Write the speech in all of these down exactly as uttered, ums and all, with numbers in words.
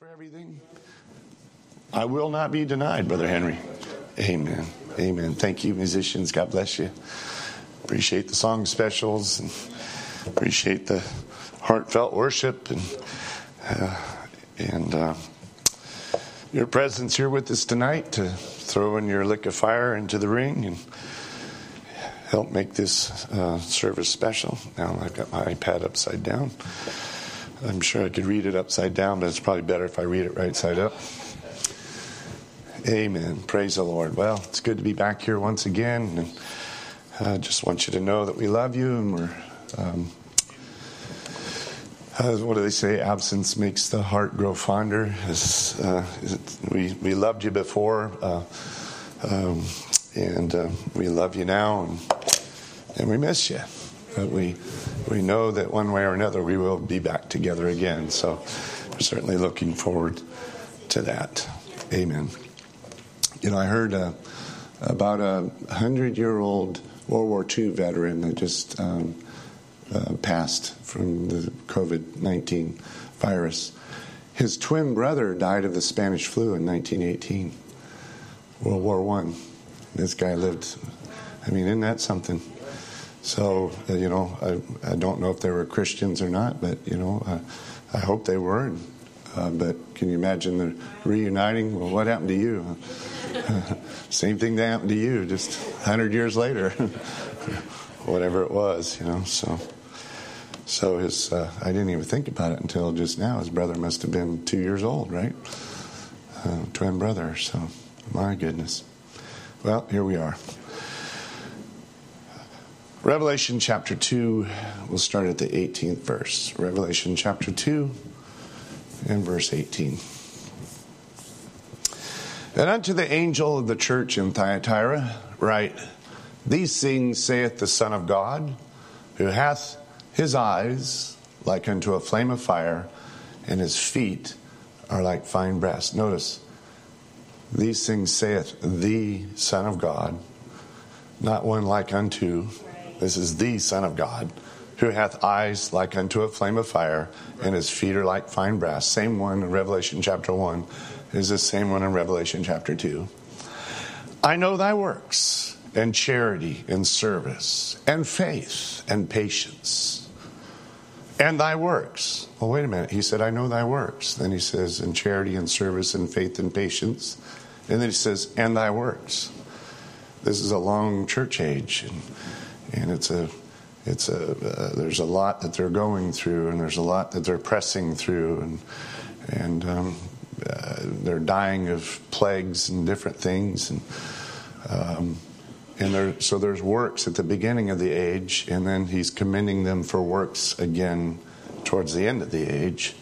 For everything, I will not be denied, Brother Henry. Amen. Amen. Thank you, musicians. God bless you. Appreciate the song specials and appreciate the heartfelt worship and uh, and uh, your presence here with us tonight to throw in your lick of fire into the ring and help make this uh, service special. Now I've got my iPad upside down. I'm sure I could read it upside down, but it's probably better if I read it right side up. Amen. Praise the Lord. Well, it's good to be back here once again. And I just want you to know that we love you, and we're, um, uh, what do they say? Absence makes the heart grow fonder. It's, uh, it, we, we loved you before, uh, um, and uh, we love you now, and, and we miss you. But we we know that one way or another we will be back together again. So we're certainly looking forward to that. Amen. You know, I heard uh, about a hundred-year-old World War Two veteran that just um, uh, passed from the covid nineteen virus. His twin brother died of the Spanish flu in nineteen eighteen, World War One. This guy lived. I mean, isn't that something? So, uh, you know, I, I don't know if they were Christians or not, but, you know, uh, I hope they were. Uh, but can you imagine the reuniting? Well, what happened to you? Uh, same thing that happened to you just a hundred years later, whatever it was, you know. So, so his, uh, I didn't even think about it until just now. His brother must have been two years old, right? Uh, twin brother. So, my goodness. Well, here we are. Revelation chapter two, we'll start at the eighteenth verse. Revelation chapter two and verse eighteen. And unto the angel of the church in Thyatira write, These things saith the Son of God, who hath his eyes like unto a flame of fire, and his feet are like fine brass. Notice, these things saith the Son of God, not one like unto. This is the Son of God, who hath eyes like unto a flame of fire, and his feet are like fine brass. Same one in Revelation chapter one is the same one in Revelation chapter two. I know thy works, and charity, and service, and faith, and patience, and thy works. Well, wait a minute. He said, I know thy works. Then he says, and charity, and service, and faith, and patience. And then he says, and thy works. This is a long church age, and And it's a, it's a. Uh, there's a lot that they're going through, and there's a lot that they're pressing through, and and um, uh, they're dying of plagues and different things, and um, and there. So there's works at the beginning of the age, and then he's commending them for works again towards the end of the age,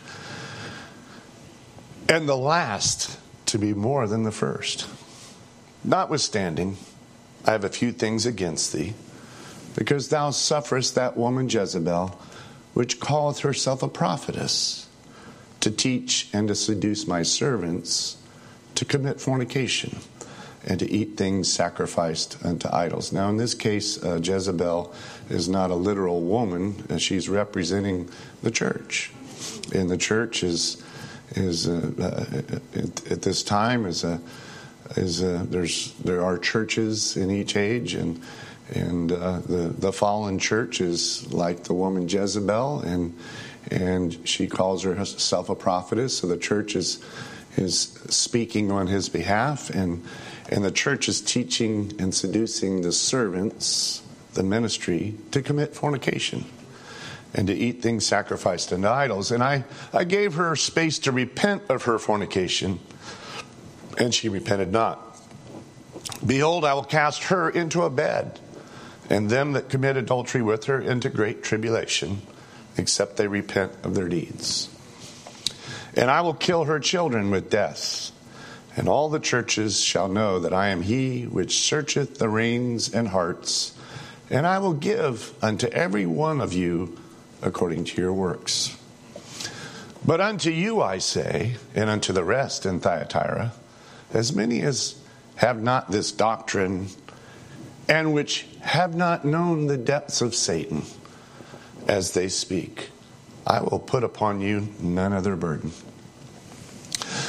and the last to be more than the first. Notwithstanding, I have a few things against thee, because thou sufferest that woman Jezebel, which calleth herself a prophetess, to teach and to seduce my servants to commit fornication and to eat things sacrificed unto idols. Now, in this case, uh, Jezebel is not a literal woman. Uh, she's representing the church. And the church is is uh, uh, at, at this time is a is a, there's there are churches in each age, and. And uh, the the fallen church is like the woman Jezebel, and and she calls herself a prophetess. So the church is is speaking on his behalf, and and the church is teaching and seducing the servants, the ministry, to commit fornication and to eat things sacrificed unto idols. And I, I gave her space to repent of her fornication, and she repented not. Behold, I will cast her into a bed, and them that commit adultery with her into great tribulation, except they repent of their deeds. And I will kill her children with death, and all the churches shall know that I am he which searcheth the reins and hearts, and I will give unto every one of you according to your works. But unto you I say, and unto the rest in Thyatira, as many as have not this doctrine, and which have not known the depths of Satan, as they speak, I will put upon you none other burden.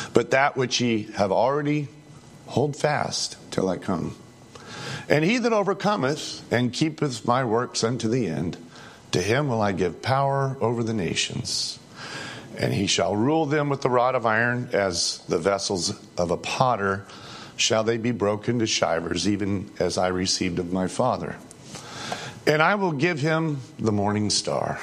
but that which ye have already, hold fast till I come. And he that overcometh and keepeth my works unto the end, to him will I give power over the nations. And he shall rule them with the rod of iron, as the vessels of a potter shall they be broken to shivers, even as I received of my Father. And I will give him the morning star.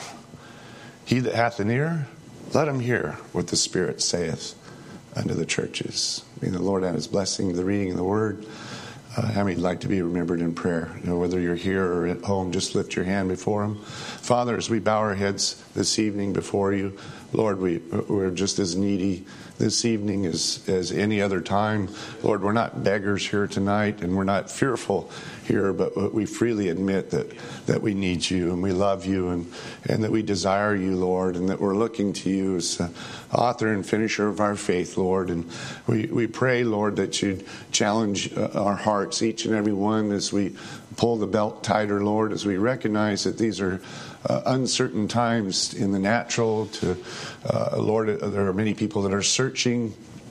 He that hath an ear, let him hear what the Spirit saith unto the churches. May the Lord add his blessing to the reading of the word. Uh, how many would like to be remembered in prayer? You know, whether you're here or at home, just lift your hand before him. Father, as we bow our heads this evening before you, Lord, we, we're just as needy this evening as, as any other time. Lord, we're not beggars here tonight, and we're not fearful here, but we freely admit that, that we need you, and we love you, and, and that we desire you, Lord, and that we're looking to you as the author and finisher of our faith, Lord. And we, we pray, Lord, that you'd challenge uh, our hearts, each and every one, as we pull the belt tighter, Lord, as we recognize that these are uh, uncertain times in the natural. To uh, Lord, there are many people that are searching,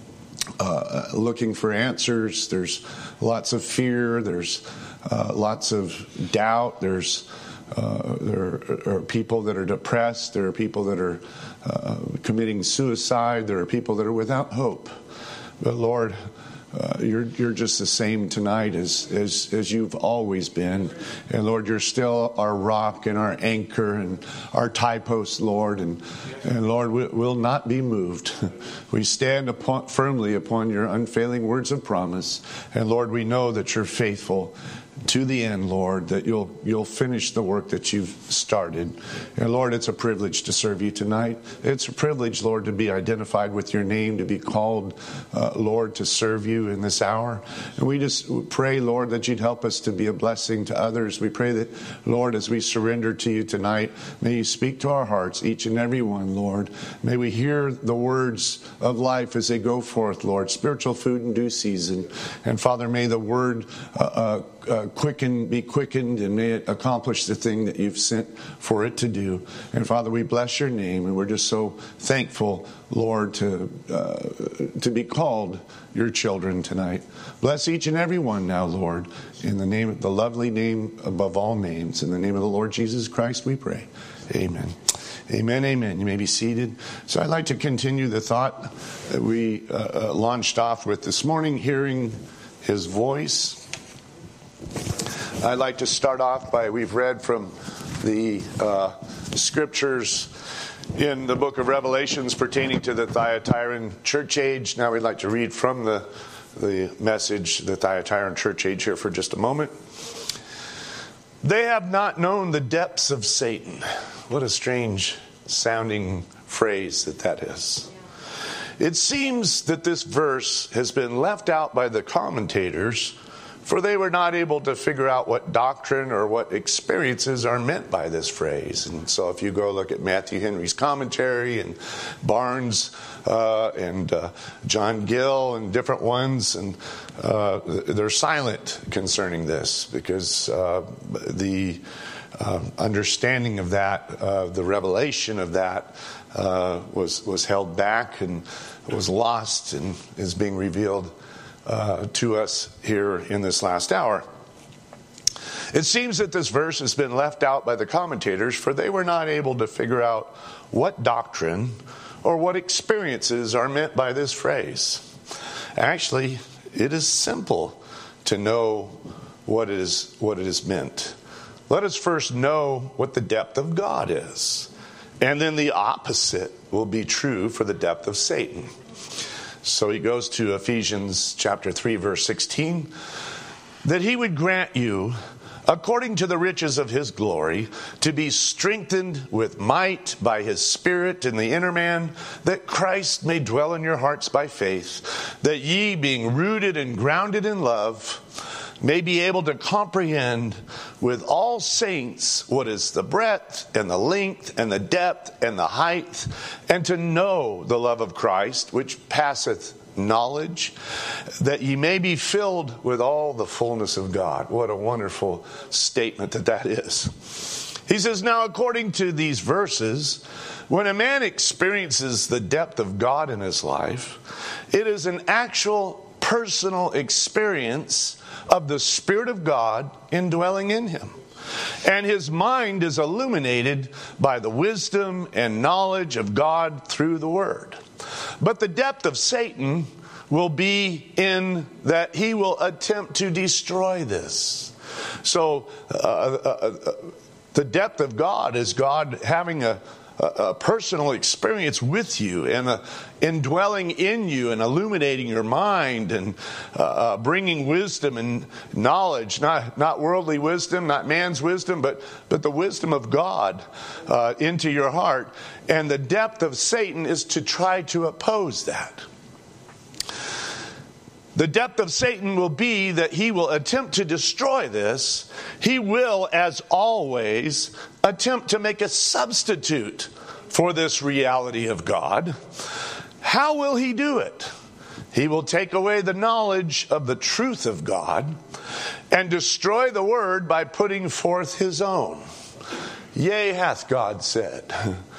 uh, looking for answers. There's lots of fear. There's uh, lots of doubt. There's uh, there are people that are depressed. There are people that are uh, committing suicide. There are people that are without hope. But Lord, Uh, you're you're just the same tonight as, as as you've always been. And Lord, you're still our rock and our anchor and our tie post, Lord. And, and Lord, we will not be moved. We stand upon, firmly upon your unfailing words of promise. And Lord, we know that you're faithful to the end, Lord, that you'll you'll finish the work that you've started. And Lord, it's a privilege to serve you tonight. It's a privilege, Lord, to be identified with your name, to be called, uh, Lord, to serve you in this hour. And we just pray, Lord, that you'd help us to be a blessing to others. We pray that, Lord, as we surrender to you tonight, may you speak to our hearts, each and every one, Lord. May we hear the words of life as they go forth, Lord, spiritual food in due season. And Father, may the word uh, uh, Uh, quicken, be quickened, and may it accomplish the thing that you've sent for it to do. And Father, we bless your name, and we're just so thankful, Lord, to uh, to be called your children tonight. Bless each and every one now, Lord, in the name, the lovely name above all names, in the name of the Lord Jesus Christ, we pray. Amen. Amen, amen. You may be seated. So I'd like to continue the thought that we uh, uh, launched off with this morning, hearing his voice. I'd like to start off by, we've read from the uh, scriptures in the book of Revelations pertaining to the Thyatiran church age. Now we'd like to read from the, the message, the Thyatiran church age, here for just a moment. They have not known the depths of Satan. What a strange sounding phrase that that is. It seems that this verse has been left out by the commentators, for they were not able to figure out what doctrine or what experiences are meant by this phrase. And so if you go look at Matthew Henry's commentary and Barnes uh, and uh, John Gill and different ones, and uh, they're silent concerning this, because uh, the uh, understanding of that, uh, the revelation of that uh, was, was held back and was lost and is being revealed Uh, to us here in this last hour. It seems that this verse has been left out by the commentators, for they were not able to figure out what doctrine or what experiences are meant by this phrase. Actually, it is simple to know what it is, what it is meant. Let us first know what the depth of God is, and then the opposite will be true for the depth of Satan. So he goes to Ephesians chapter three, verse sixteen, that he would grant you, according to the riches of his glory, to be strengthened with might by his Spirit in the inner man, that Christ may dwell in your hearts by faith, that ye, being rooted and grounded in love, may be able to comprehend with all saints what is the breadth and the length and the depth and the height, and to know the love of Christ, which passeth knowledge, that ye may be filled with all the fullness of God. What a wonderful statement that that is. He says, now according to these verses, when a man experiences the depth of God in his life, it is an actual personal experience of the Spirit of God indwelling in him. And his mind is illuminated by the wisdom and knowledge of God through the Word. But the depth of Satan will be in that he will attempt to destroy this. So uh, uh, uh, the depth of God is God having a a personal experience with you and a indwelling in you and illuminating your mind and uh, bringing wisdom and knowledge, not not worldly wisdom, not man's wisdom, but but the wisdom of God uh, into your heart. And the depth of Satan is to try to oppose that. The depth of Satan will be that he will attempt to destroy this. He will, as always, attempt to make a substitute for this reality of God. How will he do it? He will take away the knowledge of the truth of God and destroy the Word by putting forth his own. Yea, hath God said.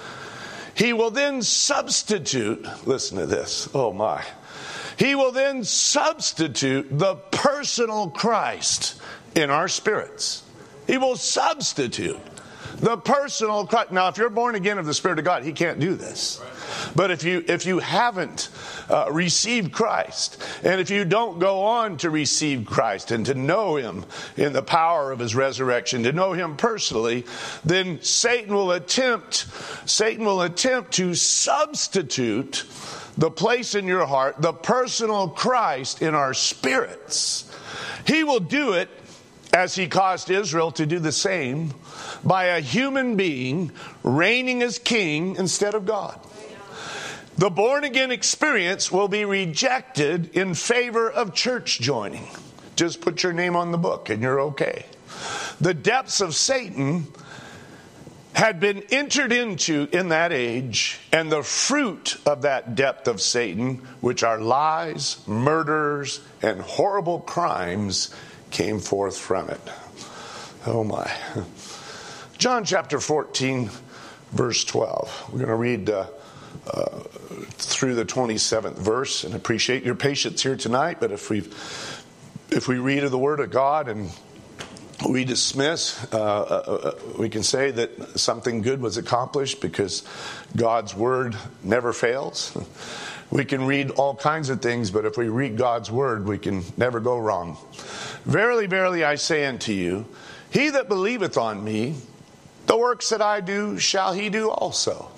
He will then substitute, listen to this, oh my. He will then substitute the personal Christ in our spirits. He will substitute the personal Christ. Now, if you're born again of the Spirit of God, he can't do this. But if you if you haven't uh, received Christ, and if you don't go on to receive Christ and to know him in the power of his resurrection, to know him personally, then Satan will attempt Satan will attempt to substitute the place in your heart, the personal Christ in our spirits. He will do it as he caused Israel to do the same by a human being reigning as king instead of God. The born-again experience will be rejected in favor of church joining. Just put your name on the book and you're okay. The depths of Satan had been entered into in that age, and the fruit of that depth of Satan, which are lies, murders, and horrible crimes, came forth from it. Oh my. John chapter fourteen, verse twelve. We're going to read uh, uh, through the twenty-seventh verse, and appreciate your patience here tonight. But if we if we read of the Word of God and we dismiss, uh, uh, we can say that something good was accomplished because God's Word never fails. We can read all kinds of things, but if we read God's Word, we can never go wrong. Verily, verily, I say unto you, he that believeth on me, the works that I do shall he do also.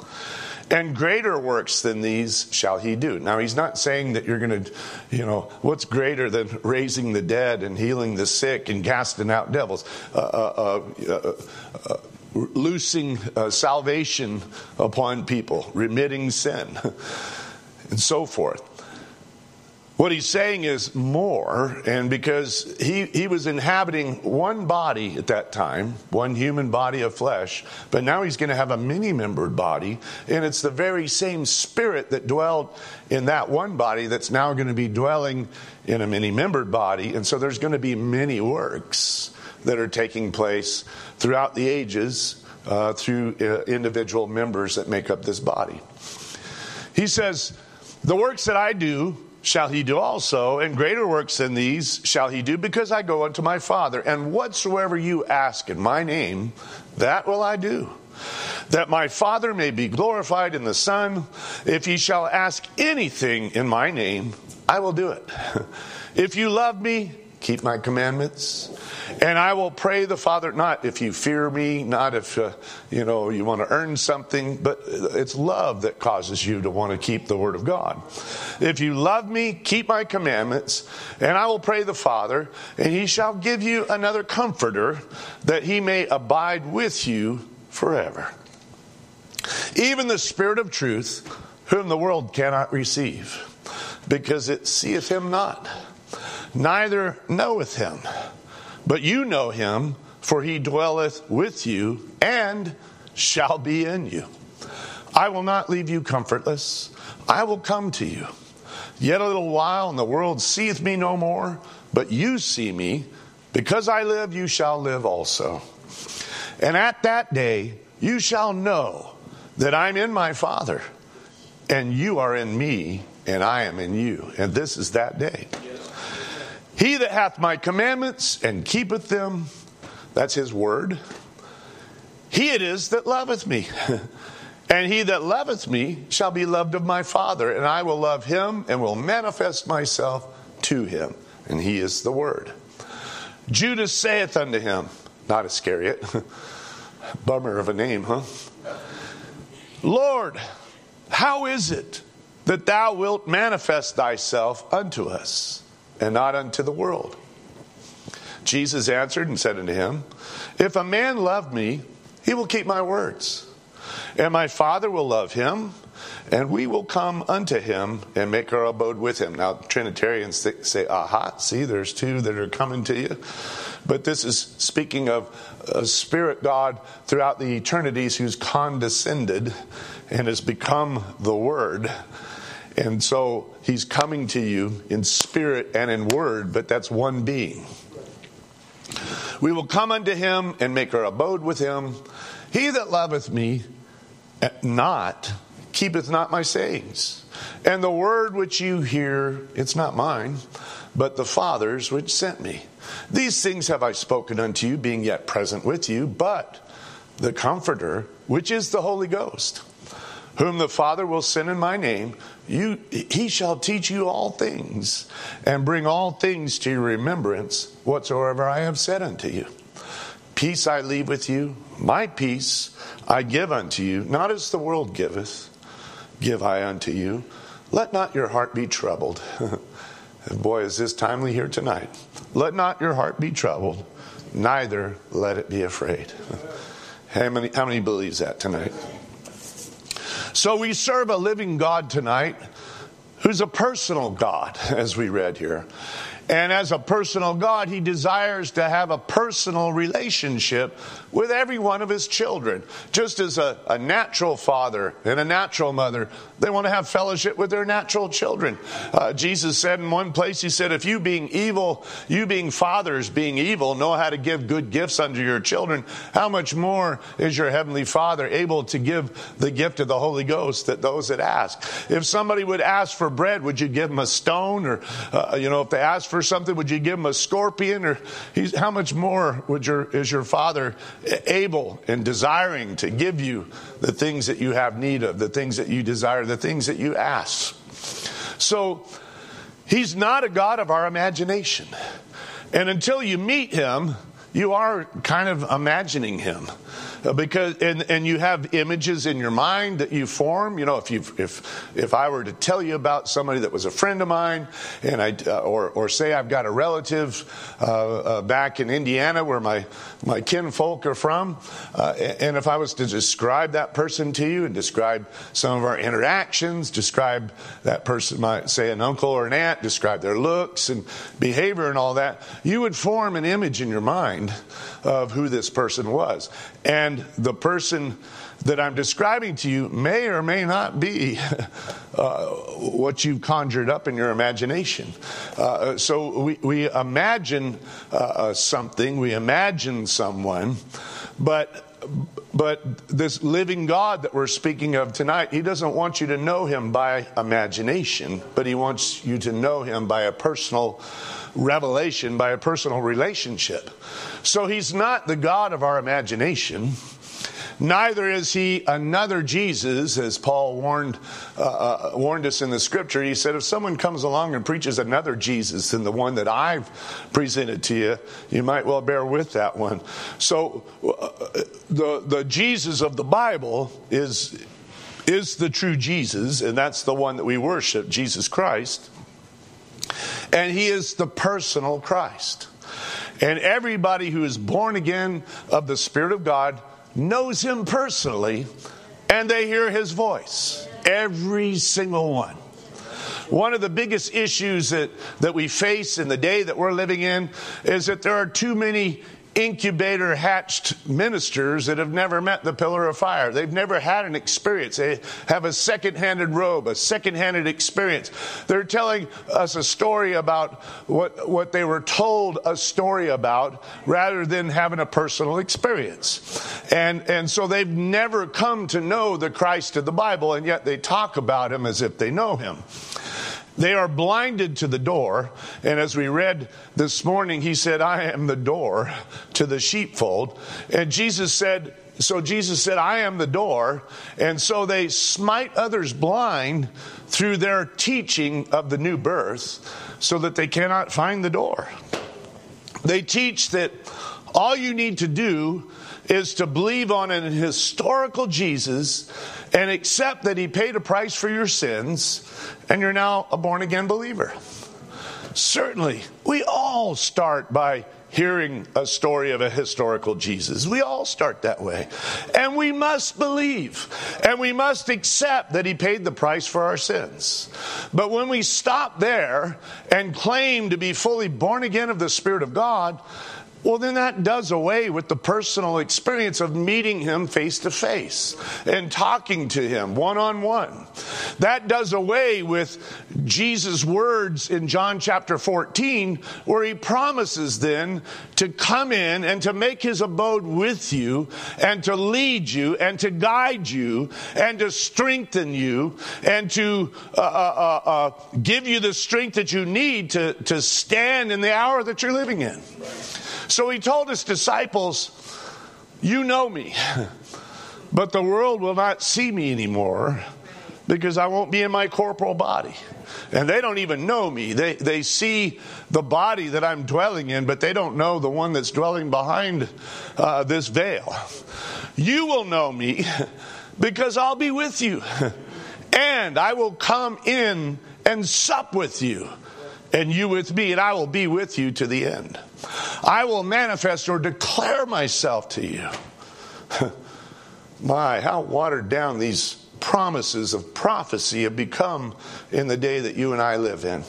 And greater works than these shall he do. Now, he's not saying that you're going to, you know, what's greater than raising the dead and healing the sick and casting out devils, uh, uh, uh, uh, loosing uh, salvation upon people, remitting sin, and so forth. What he's saying is more, and because he, he was inhabiting one body at that time, one human body of flesh, but now he's going to have a many-membered body, and it's the very same Spirit that dwelled in that one body that's now going to be dwelling in a many-membered body, and so there's going to be many works that are taking place throughout the ages uh, through uh, individual members that make up this body. He says, the works that I do shall he do also, and greater works than these shall he do, because I go unto my Father. And whatsoever you ask in my name, that will I do, that my Father may be glorified in the Son. If ye shall ask anything in my name, I will do it. If you love me, keep my commandments. And I will pray the Father, not if you fear me, not if uh, you know you want to earn something, but it's love that causes you to want to keep the Word of God. If you love me, keep my commandments, and I will pray the Father, and he shall give you another comforter, that he may abide with you forever. Even the Spirit of truth, whom the world cannot receive, because it seeth him not, neither knoweth him. But you know him, for he dwelleth with you and shall be in you. I will not leave you comfortless. I will come to you. Yet a little while, and the world seeth me no more, but you see me. Because I live, you shall live also. And at that day you shall know that I'm in my Father, and you are in me, and I am in you. And this is that day. He that hath my commandments and keepeth them, that's his word, he it is that loveth me. And he that loveth me shall be loved of my Father, and I will love him and will manifest myself to him. And he is the word. Judas saith unto him, not Iscariot, bummer of a name, huh? Lord, how is it that thou wilt manifest thyself unto us, and not unto the world? Jesus answered and said unto him, if a man love me, he will keep my words. And my Father will love him, and we will come unto him and make our abode with him. Now, Trinitarians say, aha, see, there's two that are coming to you. But this is speaking of a spirit God throughout the eternities who's condescended and has become the Word. And so he's coming to you in spirit and in word, but that's one being. We will come unto him and make our abode with him. He that loveth me not, keepeth not my sayings. And the word which you hear, it's not mine, but the Father's which sent me. These things have I spoken unto you, being yet present with you. But the Comforter, which is the Holy Ghost, whom the Father will send in my name, you, he shall teach you all things, and bring all things to your remembrance, whatsoever I have said unto you. Peace I leave with you, my peace I give unto you, not as the world giveth, give I unto you. Let not your heart be troubled. Boy, is this timely here tonight. Let not your heart be troubled, neither let it be afraid. How many, how many believes that tonight? So we serve a living God tonight, who's a personal God, as we read here. And as a personal God, he desires to have a personal relationship with every one of his children. Just as a, a natural father and a natural mother, they want to have fellowship with their natural children. Uh, Jesus said in one place, he said, if you being evil, you being fathers being evil, know how to give good gifts unto your children, how much more is your heavenly Father able to give the gift of the Holy Ghost that those that ask? If somebody would ask for bread, would you give them a stone? Or, uh, you know, if they ask for something, would you give them a scorpion? Or he's, how much more would your is your Father able and desiring to give you the things that you have need of, the things that you desire, the things that you ask? So he's not a God of our imagination. And until you meet him, you are kind of imagining him. Uh, because and, and you have images in your mind that you form. You know, if you if if I were to tell you about somebody that was a friend of mine, and I uh, or or say I've got a relative uh, uh, back in Indiana where my my kinfolk are from, uh, and if I was to describe that person to you and describe some of our interactions, describe that person, my say an uncle or an aunt, describe their looks and behavior and all that, you would form an image in your mind of who this person was. And the person that I'm describing to you may or may not be uh, what you've conjured up in your imagination. Uh, so we, we imagine uh, something, we imagine someone, but but this living God that we're speaking of tonight, he doesn't want you to know him by imagination, but he wants you to know him by a personal revelation, by a personal relationship. So he's not the God of our imagination. Neither is he another Jesus, as Paul warned uh, warned us in the scripture. He said, if someone comes along and preaches another Jesus than the one that I've presented to you, you might well bear with that one. So uh, the the Jesus of the Bible is is the true Jesus, and that's the one that we worship, Jesus Christ. And he is the personal Christ. And everybody who is born again of the Spirit of God knows him personally, and they hear his voice. Every single one. One of the biggest issues that, that we face in the day that we're living in is that there are too many incubator hatched ministers that have never met the pillar of fire. They've never had an experience. They have a second-handed robe, a second-handed experience. They're telling us a story about what, what they were told a story about rather than having a personal experience. And, and so they've never come to know the Christ of the Bible, and yet they talk about him as if they know him. They are blinded to the door, and as we read this morning, he said, I am the door to the sheepfold. And Jesus said, so Jesus said, I am the door, and so they smite others blind through their teaching of the new birth so that they cannot find the door. They teach that all you need to do is to believe on an historical Jesus and accept that he paid a price for your sins, and you're now a born-again believer. Certainly, we all start by hearing a story of a historical Jesus. We all start that way. And we must believe, and we must accept that he paid the price for our sins. But when we stop there and claim to be fully born again of the Spirit of God, well, then that does away with the personal experience of meeting him face to face and talking to him one on one. That does away with Jesus' words in John chapter fourteen, where he promises then to come in and to make his abode with you and to lead you and to guide you and to strengthen you and to uh, uh, uh, give you the strength that you need to, to stand in the hour that you're living in. So he told his disciples, you know me, but the world will not see me anymore because I won't be in my corporal body. And they don't even know me. They they see the body that I'm dwelling in, but they don't know the one that's dwelling behind uh, this veil. You will know me because I'll be with you. And I will come in and sup with you, and you with me, and I will be with you to the end. I will manifest or declare myself to you. My, how watered down these promises of prophecy have become in the day that you and I live in.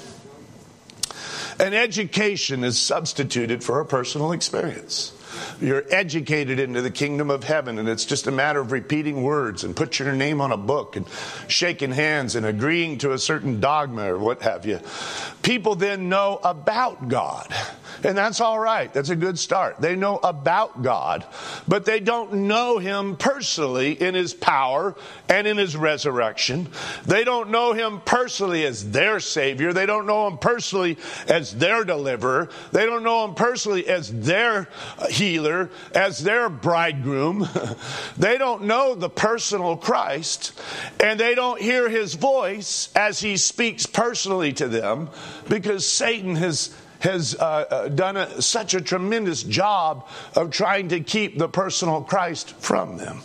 An education is substituted for a personal experience. You're educated into the kingdom of heaven, and it's just a matter of repeating words and putting your name on a book and shaking hands and agreeing to a certain dogma or what have you. People then know about God, and that's all right. That's a good start. They know about God, but they don't know him personally in his power and in his resurrection. They don't know him personally as their Savior. They don't know him personally as their deliverer. They don't know him personally as their healer, as their bridegroom. They don't know the personal Christ, and they don't hear his voice as he speaks personally to them, because Satan has has uh, done a, such a tremendous job of trying to keep the personal Christ from them.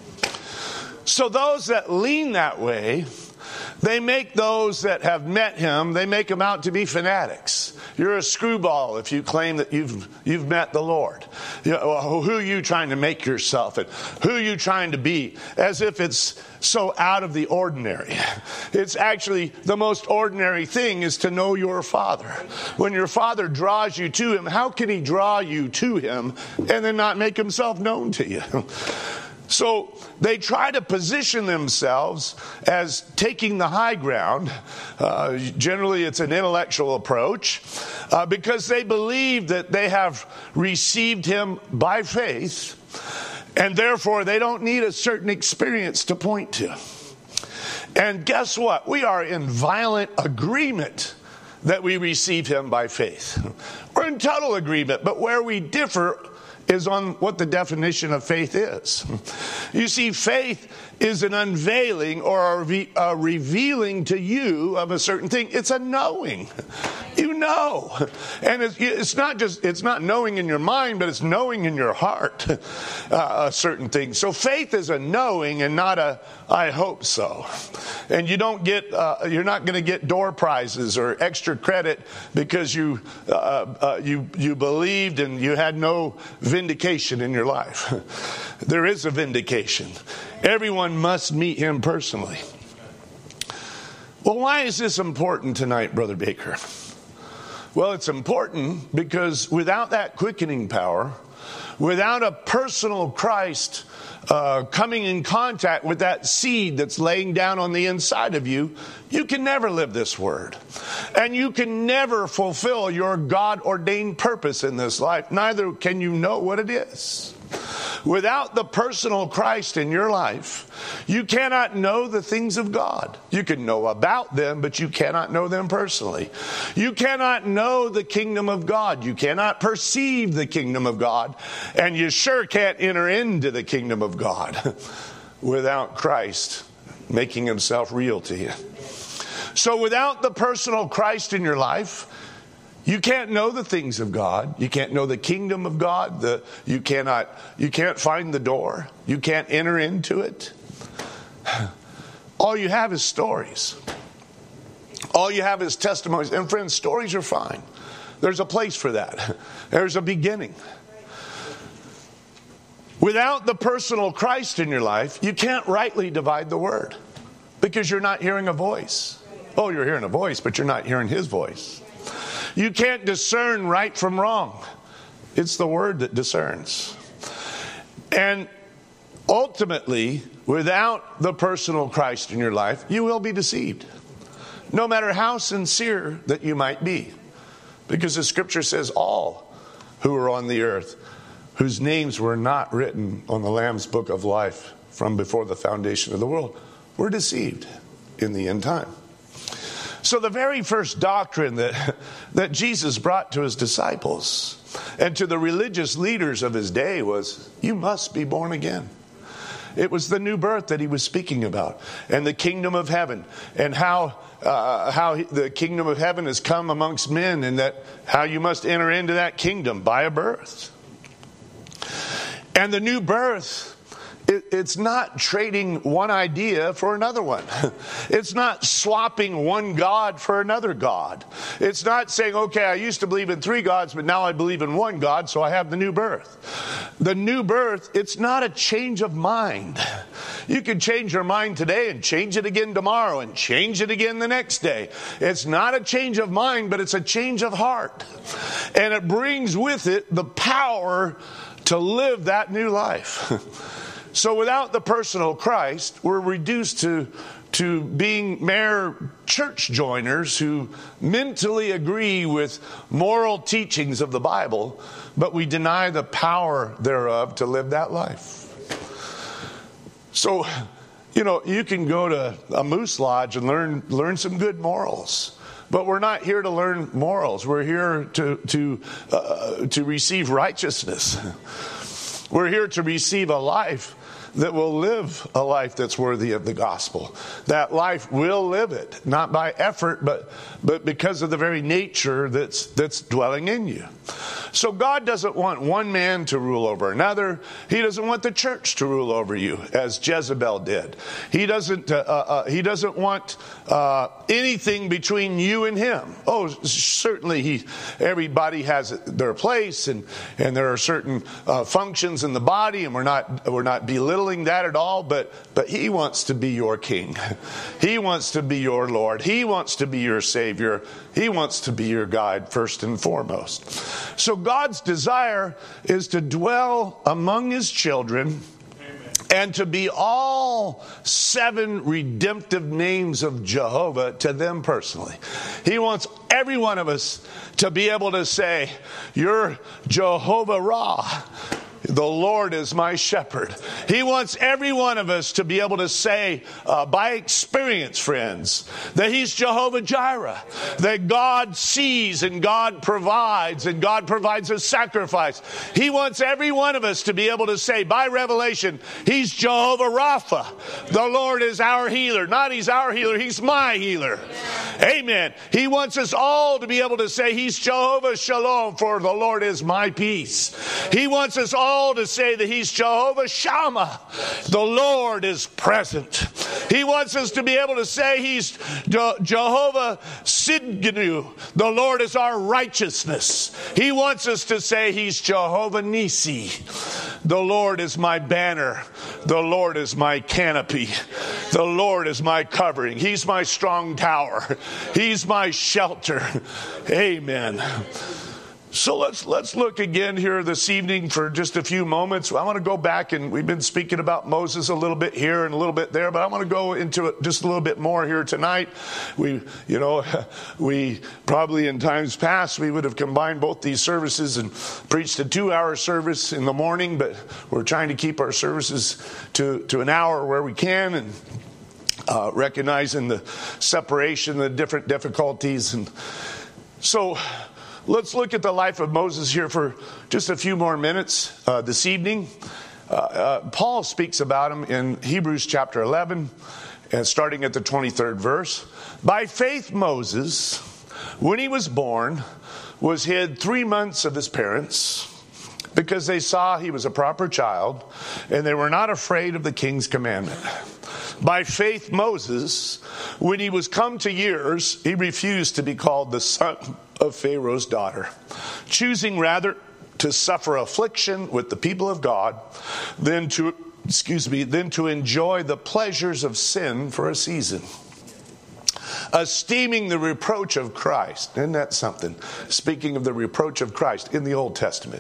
So those that lean that way, they make those that have met him, they make them out to be fanatics. You're a screwball if you claim that you've you've met the Lord. You know, who are you trying to make yourself, and who are you trying to be? As if it's so out of the ordinary. It's actually the most ordinary thing is to know your Father. When your Father draws you to him, how can he draw you to him and then not make himself known to you? So they try to position themselves as taking the high ground. Uh, generally, it's an intellectual approach uh, because they believe that they have received him by faith, and therefore they don't need a certain experience to point to. And guess what? We are in violent agreement that we receive him by faith. We're in total agreement, but where we differ is on what the definition of faith is. You see, faith is an unveiling or a, re- a revealing to you of a certain thing. It's a knowing. You know. And it's, it's not just, it's not knowing in your mind, but it's knowing in your heart uh, a certain thing. So faith is a knowing and not a, I hope so. And you don't get, uh, you're not going to get door prizes or extra credit because you, uh, uh, you, you believed and you had no vindication in your life. There is a vindication. Everyone must meet him personally. Well, why is this important tonight, Brother Baker? Well, it's important because without that quickening power, without a personal Christ uh, coming in contact with that seed that's laying down on the inside of you, you can never live this word. And you can never fulfill your God-ordained purpose in this life. Neither can you know what it is. Without the personal Christ in your life, you cannot know the things of God. You can know about them, but you cannot know them personally. You cannot know the kingdom of God. You cannot perceive the kingdom of God. And you sure can't enter into the kingdom of God without Christ making himself real to you. So without the personal Christ in your life, you can't know the things of God. You can't know the kingdom of God. The, you cannot, you can't find the door. You can't enter into it. All you have is stories. All you have is testimonies. And friends, stories are fine. There's a place for that. There's a beginning. Without the personal Christ in your life, you can't rightly divide the word because you're not hearing a voice. Oh, you're hearing a voice, but you're not hearing his voice. You can't discern right from wrong. It's the word that discerns. And ultimately, without the personal Christ in your life, you will be deceived. No matter how sincere that you might be. Because the scripture says all who are on the earth, whose names were not written on the Lamb's book of life from before the foundation of the world, were deceived in the end time. So the very first doctrine that, that Jesus brought to his disciples and to the religious leaders of his day was, you must be born again. It was the new birth that he was speaking about, and the kingdom of heaven, and how uh, how the kingdom of heaven has come amongst men, and that how you must enter into that kingdom by a birth. And the new birth, it's not trading one idea for another one. It's not swapping one God for another God. It's not saying, okay, I used to believe in three gods, but now I believe in one God, so I have the new birth. The new birth, it's not a change of mind. You can change your mind today and change it again tomorrow and change it again the next day. It's not a change of mind, but it's a change of heart. And it brings with it the power to live that new life. So without the personal Christ, we're reduced to, to being mere church joiners who mentally agree with moral teachings of the Bible, but we deny the power thereof to live that life. So, you know, you can go to a Moose Lodge and learn learn some good morals. But we're not here to learn morals. We're here to, to, uh, to receive righteousness. We're here to receive a life that will live a life that's worthy of the gospel. That life will live it, not by effort, but but because of the very nature that's that's dwelling in you. So God doesn't want one man to rule over another. He doesn't want the church to rule over you, as Jezebel did. He doesn't. Uh, uh, he doesn't want uh, anything between you and him. Oh, certainly, he. Everybody has their place, and and there are certain uh, functions in the body, and we're not we're not belittling that at all, but but he wants to be your king. He wants to be your Lord. He wants to be your Savior. He wants to be your guide first and foremost. So God's desire is to dwell among his children, amen, and to be all seven redemptive names of Jehovah to them personally. He wants every one of us to be able to say, you're Jehovah Ra. The Lord is my shepherd. He wants every one of us to be able to say, uh, by experience, friends, that he's Jehovah Jireh, that God sees and God provides, and God provides a sacrifice. He wants every one of us to be able to say, by revelation, he's Jehovah Rapha. The Lord is our healer. Not he's our healer, he's my healer. Amen. He wants us all to be able to say, he's Jehovah Shalom, for the Lord is my peace. He wants us all to say that he's Jehovah Shammah, the Lord is present. He wants us to be able to say he's Je- Jehovah Sidgenu, the Lord is our righteousness. He wants us to say he's Jehovah Nisi, the Lord is my banner, the Lord is my canopy, the Lord is my covering, he's my strong tower, he's my shelter. Amen. So let's let's look again here this evening for just a few moments. I want to go back, and we've been speaking about Moses a little bit here and a little bit there, but I want to go into it just a little bit more here tonight. We, you know, we probably in times past we would have combined both these services and preached a two-hour service in the morning, but we're trying to keep our services to to an hour where we can, and uh, recognizing the separation, the different difficulties, and so. Let's look at the life of Moses here for just a few more minutes uh, this evening. Uh, uh, Paul speaks about him in Hebrews chapter eleven, and starting at the twenty-third verse. By faith Moses, when he was born, was hid three months of his parents, because they saw he was a proper child, and they were not afraid of the king's commandment. By faith Moses, when he was come to years, he refused to be called the son of Pharaoh's daughter, choosing rather to suffer affliction with the people of God than to, excuse me, than to enjoy the pleasures of sin for a season, esteeming the reproach of Christ. Isn't that something? Speaking of the reproach of Christ in the Old Testament.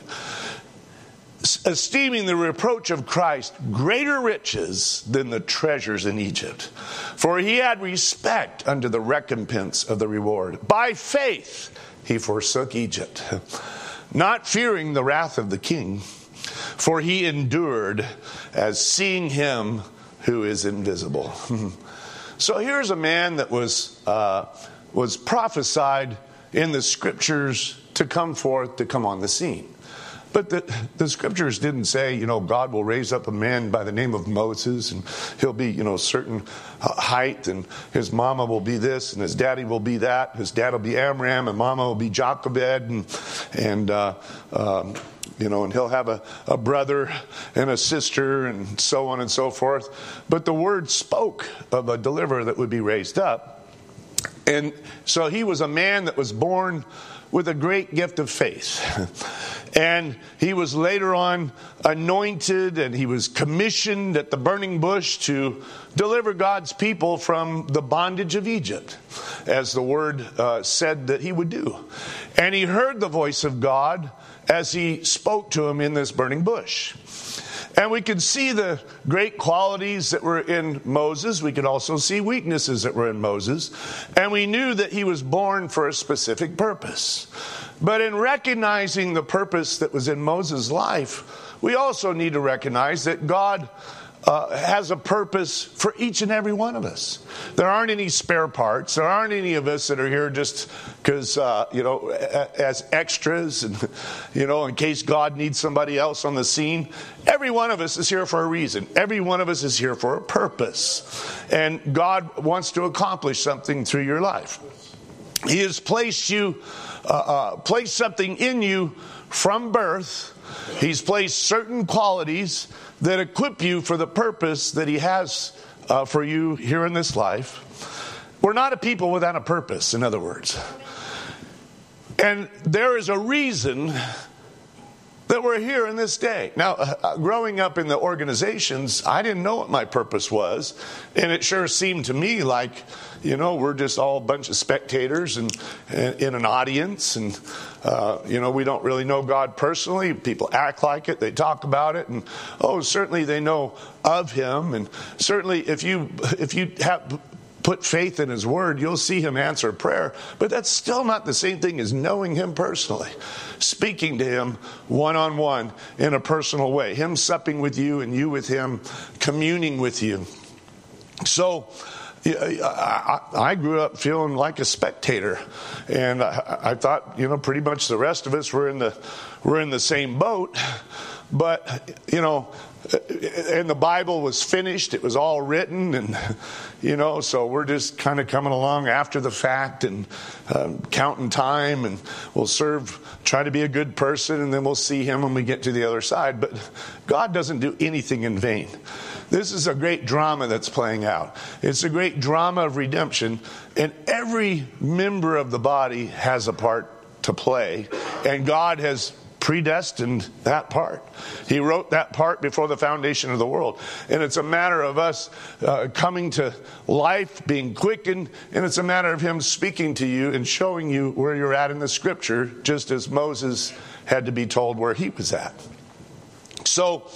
Esteeming the reproach of Christ greater riches than the treasures in Egypt. For he had respect unto the recompense of the reward. By faith he forsook Egypt, not fearing the wrath of the king, for he endured as seeing him who is invisible. So here's a man that was uh, was prophesied in the scriptures to come forth, to come on the scene. But the, the scriptures didn't say, you know, God will raise up a man by the name of Moses, and he'll be, you know, certain height, and his mama will be this, and his daddy will be that. His dad will be Amram, and mama will be Jochebed, and, and uh, um, you know, and he'll have a, a brother and a sister, and so on and so forth. But the word spoke of a deliverer that would be raised up. And so he was a man that was born with a great gift of faith. And he was later on anointed, and he was commissioned at the burning bush to deliver God's people from the bondage of Egypt, as the word uh, said that he would do. And he heard the voice of God as he spoke to him in this burning bush. And we could see the great qualities that were in Moses. We could also see weaknesses that were in Moses. And we knew that he was born for a specific purpose. But in recognizing the purpose that was in Moses' life, we also need to recognize that God uh, has a purpose for each and every one of us. There aren't any spare parts. There aren't any of us that are here just because, uh, you know, as extras and, you know, in case God needs somebody else on the scene. Every one of us is here for a reason. Every one of us is here for a purpose. And God wants to accomplish something through your life. He has placed you, uh, uh, placed something in you from birth. He's placed certain qualities that equip you for the purpose that he has uh, for you here in this life. We're not a people without a purpose, in other words. And there is a reason that we're here in this day. Now, uh, growing up in the organizations, I didn't know what my purpose was. And it sure seemed to me like, you know, we're just all a bunch of spectators and, and in an audience. And, uh, you know, we don't really know God personally. People act like it. They talk about it. And, oh, certainly they know of him. And certainly if you, if you have put faith in his word, you'll see him answer prayer. But that's still not the same thing as knowing him personally. Speaking to him one-on-one in a personal way. Him supping with you and you with him, communing with you. So I grew up feeling like a spectator. And I thought, you know, pretty much the rest of us were in the, were in the same boat. But, you know, and the Bible was finished. It was all written. And, you know, so we're just kind of coming along after the fact and um, counting time. And we'll serve, try to be a good person. And then we'll see him when we get to the other side. But God doesn't do anything in vain. This is a great drama that's playing out. It's a great drama of redemption. And every member of the body has a part to play. And God has predestined that part. He wrote that part before the foundation of the world. And it's a matter of us uh, coming to life, being quickened, and it's a matter of him speaking to you and showing you where you're at in the scripture, just as Moses had to be told where he was at. So,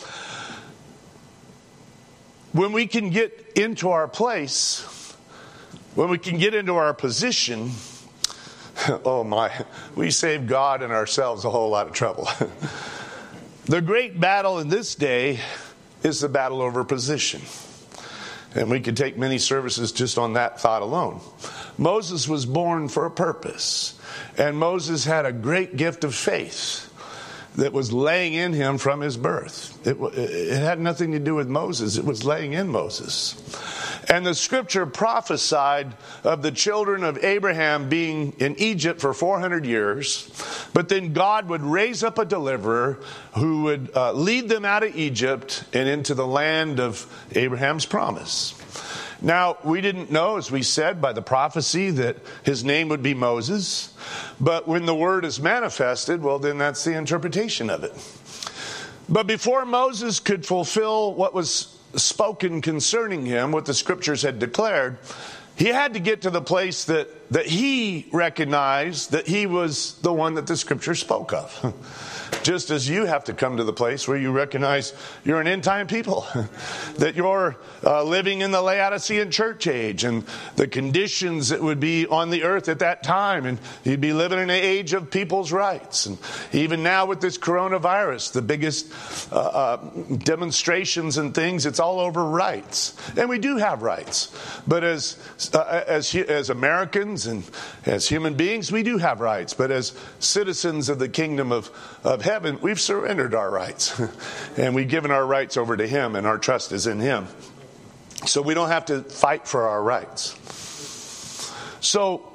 when we can get into our place, when we can get into our position, oh my, we save God and ourselves a whole lot of trouble. The great battle in this day is the battle over position. And we could take many services just on that thought alone. Moses was born for a purpose. And Moses had a great gift of faith that was laying in him from his birth. It, it had nothing to do with Moses. It was laying in Moses. And the scripture prophesied of the children of Abraham being in Egypt for four hundred years. But then God would raise up a deliverer who would uh, lead them out of Egypt and into the land of Abraham's promise. Now, we didn't know, as we said, by the prophecy that his name would be Moses. But when the word is manifested, well, then that's the interpretation of it. But before Moses could fulfill what was spoken concerning him, what the scriptures had declared, he had to get to the place that, that he recognized that he was the one that the scripture spoke of. Just as you have to come to the place where you recognize you're an end-time people, that you're uh, living in the Laodicean church age and the conditions that would be on the earth at that time, and you'd be living in an age of people's rights. And even now with this coronavirus, the biggest uh, uh, demonstrations and things, it's all over rights. And we do have rights. But as, uh, as, as Americans and as human beings, we do have rights. But as citizens of the kingdom of, of heaven, we've surrendered our rights. And we've given our rights over to him, and our trust is in him. So we don't have to fight for our rights. So,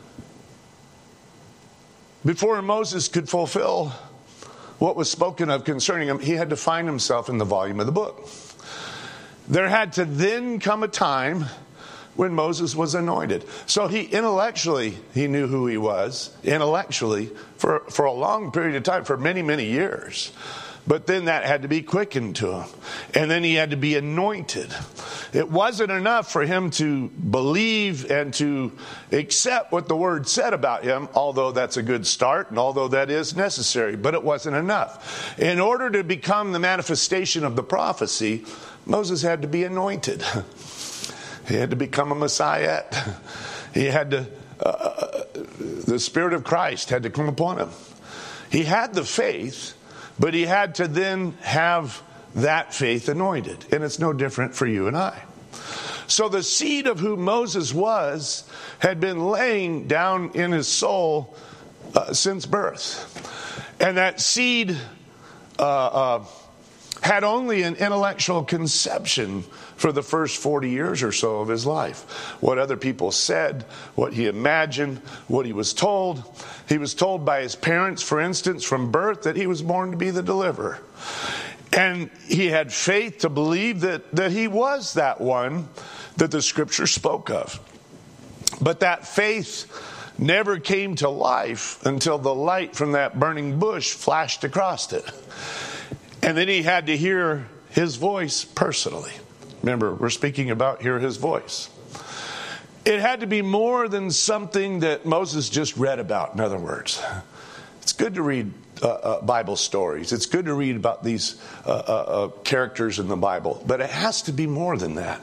before Moses could fulfill what was spoken of concerning him, he had to find himself in the volume of the book. There had to then come a time when Moses was anointed. So he intellectually, he knew who he was, intellectually, for, for a long period of time, for many, many years. But then that had to be quickened to him. And then he had to be anointed. It wasn't enough for him to believe and to accept what the word said about him, although that's a good start and although that is necessary. But it wasn't enough. In order to become the manifestation of the prophecy, Moses had to be anointed. He had to become a Messiah. He had to, uh, the Spirit of Christ had to come upon him. He had the faith, but he had to then have that faith anointed. And it's no different for you and I. So the seed of who Moses was had been laying down in his soul uh, since birth. And that seed uh, uh, had only an intellectual conception for the first forty years or so of his life. What other people said, what he imagined, what he was told. He was told by his parents, for instance, from birth, that he was born to be the deliverer. And he had faith to believe that, that he was that one that the scripture spoke of. But that faith never came to life until the light from that burning bush flashed across it. And then he had to hear his voice personally. Remember, we're speaking about hear his voice. It had to be more than something that Moses just read about, in other words. It's good to read uh, uh, Bible stories. It's good to read about these uh, uh, uh, characters in the Bible. But it has to be more than that.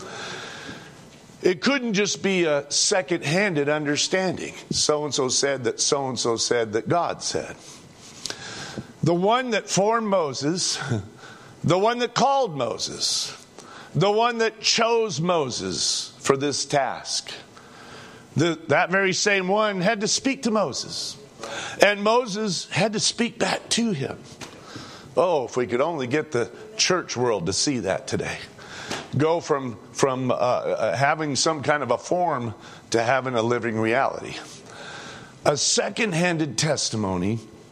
It couldn't just be a second-handed understanding. So-and-so said that so-and-so said that God said. The one that formed Moses, the one that called Moses, the one that chose Moses for this task, the, that very same one had to speak to Moses. And Moses had to speak back to him. Oh, if we could only get the church world to see that today. Go from, from uh, having some kind of a form to having a living reality. A second-handed testimony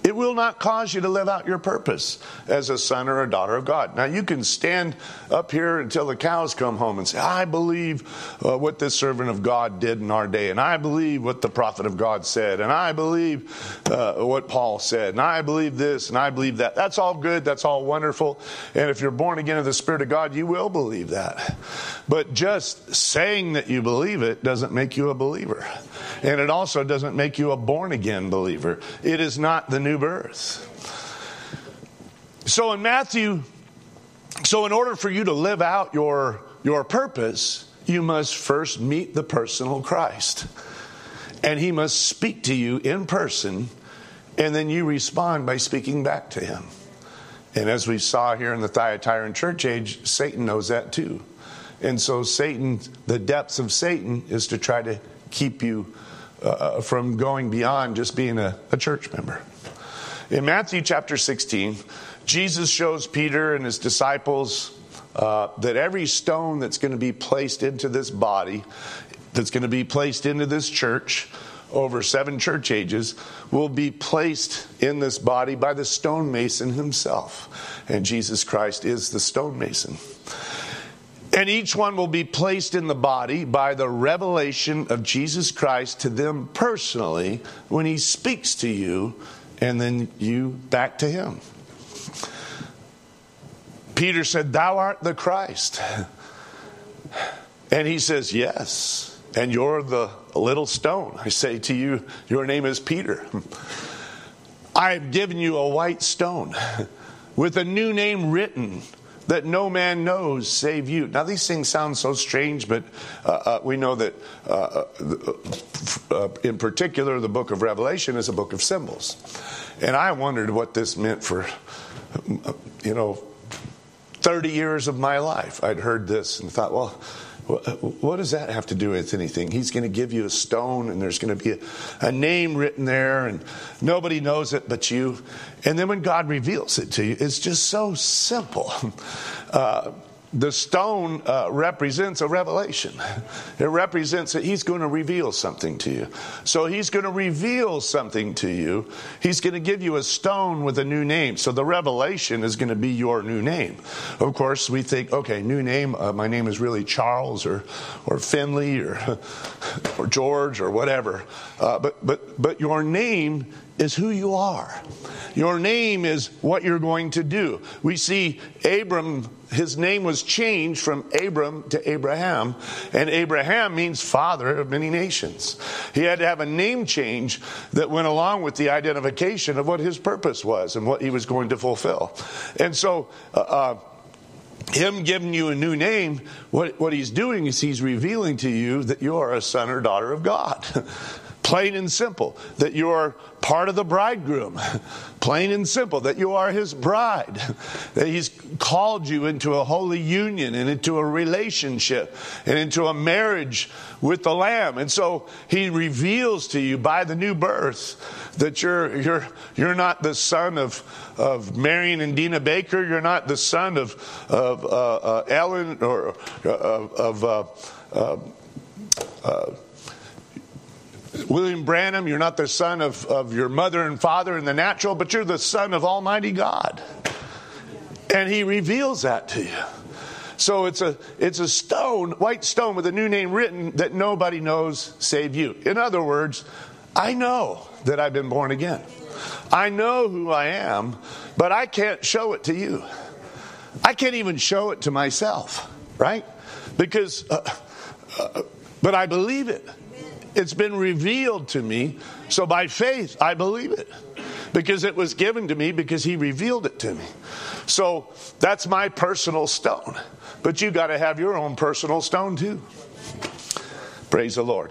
It will not cause you to live out your purpose as a son or a daughter of God. Now, you can stand up here until the cows come home and say, I believe uh, what this servant of God did in our day, and I believe what the prophet of God said, and I believe uh, what Paul said, and I believe this, and I believe that. That's all good. That's all wonderful. And if you're born again of the Spirit of God, you will believe that. But just saying that you believe it doesn't make you a believer. And it also doesn't make you a born-again believer. It is not the new birth. So in Matthew, so in order for you to live out your, your purpose, you must first meet the personal Christ. And he must speak to you in person, and then you respond by speaking back to him. And as we saw here in the Thyatiran church age, Satan knows that too. And so Satan, the depths of Satan is to try to keep you uh, from going beyond just being a, a church member. In Matthew chapter sixteen, Jesus shows Peter and his disciples uh, that every stone that's going to be placed into this body, that's going to be placed into this church over seven church ages, will be placed in this body by the stonemason himself. And Jesus Christ is the stonemason. And each one will be placed in the body by the revelation of Jesus Christ to them personally when he speaks to you, and then you back to him. Peter said, "Thou art the Christ." And he says, "Yes, and you're the little stone. I say to you, your name is Peter. I have given you a white stone with a new name written, that no man knows save you." Now, these things sound so strange, but uh, uh, we know that uh, uh, in particular, the book of Revelation is a book of symbols. And I wondered what this meant for, you know, thirty years of my life. I'd heard this and thought, well, what does that have to do with anything? He's going to give you a stone, and there's going to be a, a name written there, and nobody knows it but you. And then when God reveals it to you, it's just so simple. Uh, the stone uh, represents a revelation. It represents that he's going to reveal something to you. So he's going to reveal something to you. He's going to give you a stone with a new name. So the revelation is going to be your new name. Of course, we think, okay, new name. Uh, my name is really Charles or or Finley or or George or whatever. Uh, but but but your name is who you are. Your name is what you're going to do. We see Abram, his name was changed from Abram to Abraham, and Abraham means father of many nations. He had to have a name change that went along with the identification of what his purpose was and what he was going to fulfill. And so, uh, uh him giving you a new name, what, what he's doing is he's revealing to you that you are a son or daughter of God. Plain and simple, that you are part of the bridegroom. Plain and simple, that you are his bride. That he's called you into a holy union and into a relationship and into a marriage with the Lamb. And so he reveals to you by the new birth that you're you're you're not the son of of Marion and Dina Baker. You're not the son of of uh, uh, Ellen or uh, of uh, uh, uh, William Branham. You're not the son of, of your mother and father in the natural, but you're the son of Almighty God. And he reveals that to you. So it's a it's a stone, white stone with a new name written that nobody knows save you. In other words, I know that I've been born again. I know who I am, but I can't show it to you. I can't even show it to myself, right? Because, uh, uh, but I believe it. It's been revealed to me, so by faith I believe it. Because it was given to me because he revealed it to me. So that's my personal stone. But you got to have your own personal stone too. Praise the Lord.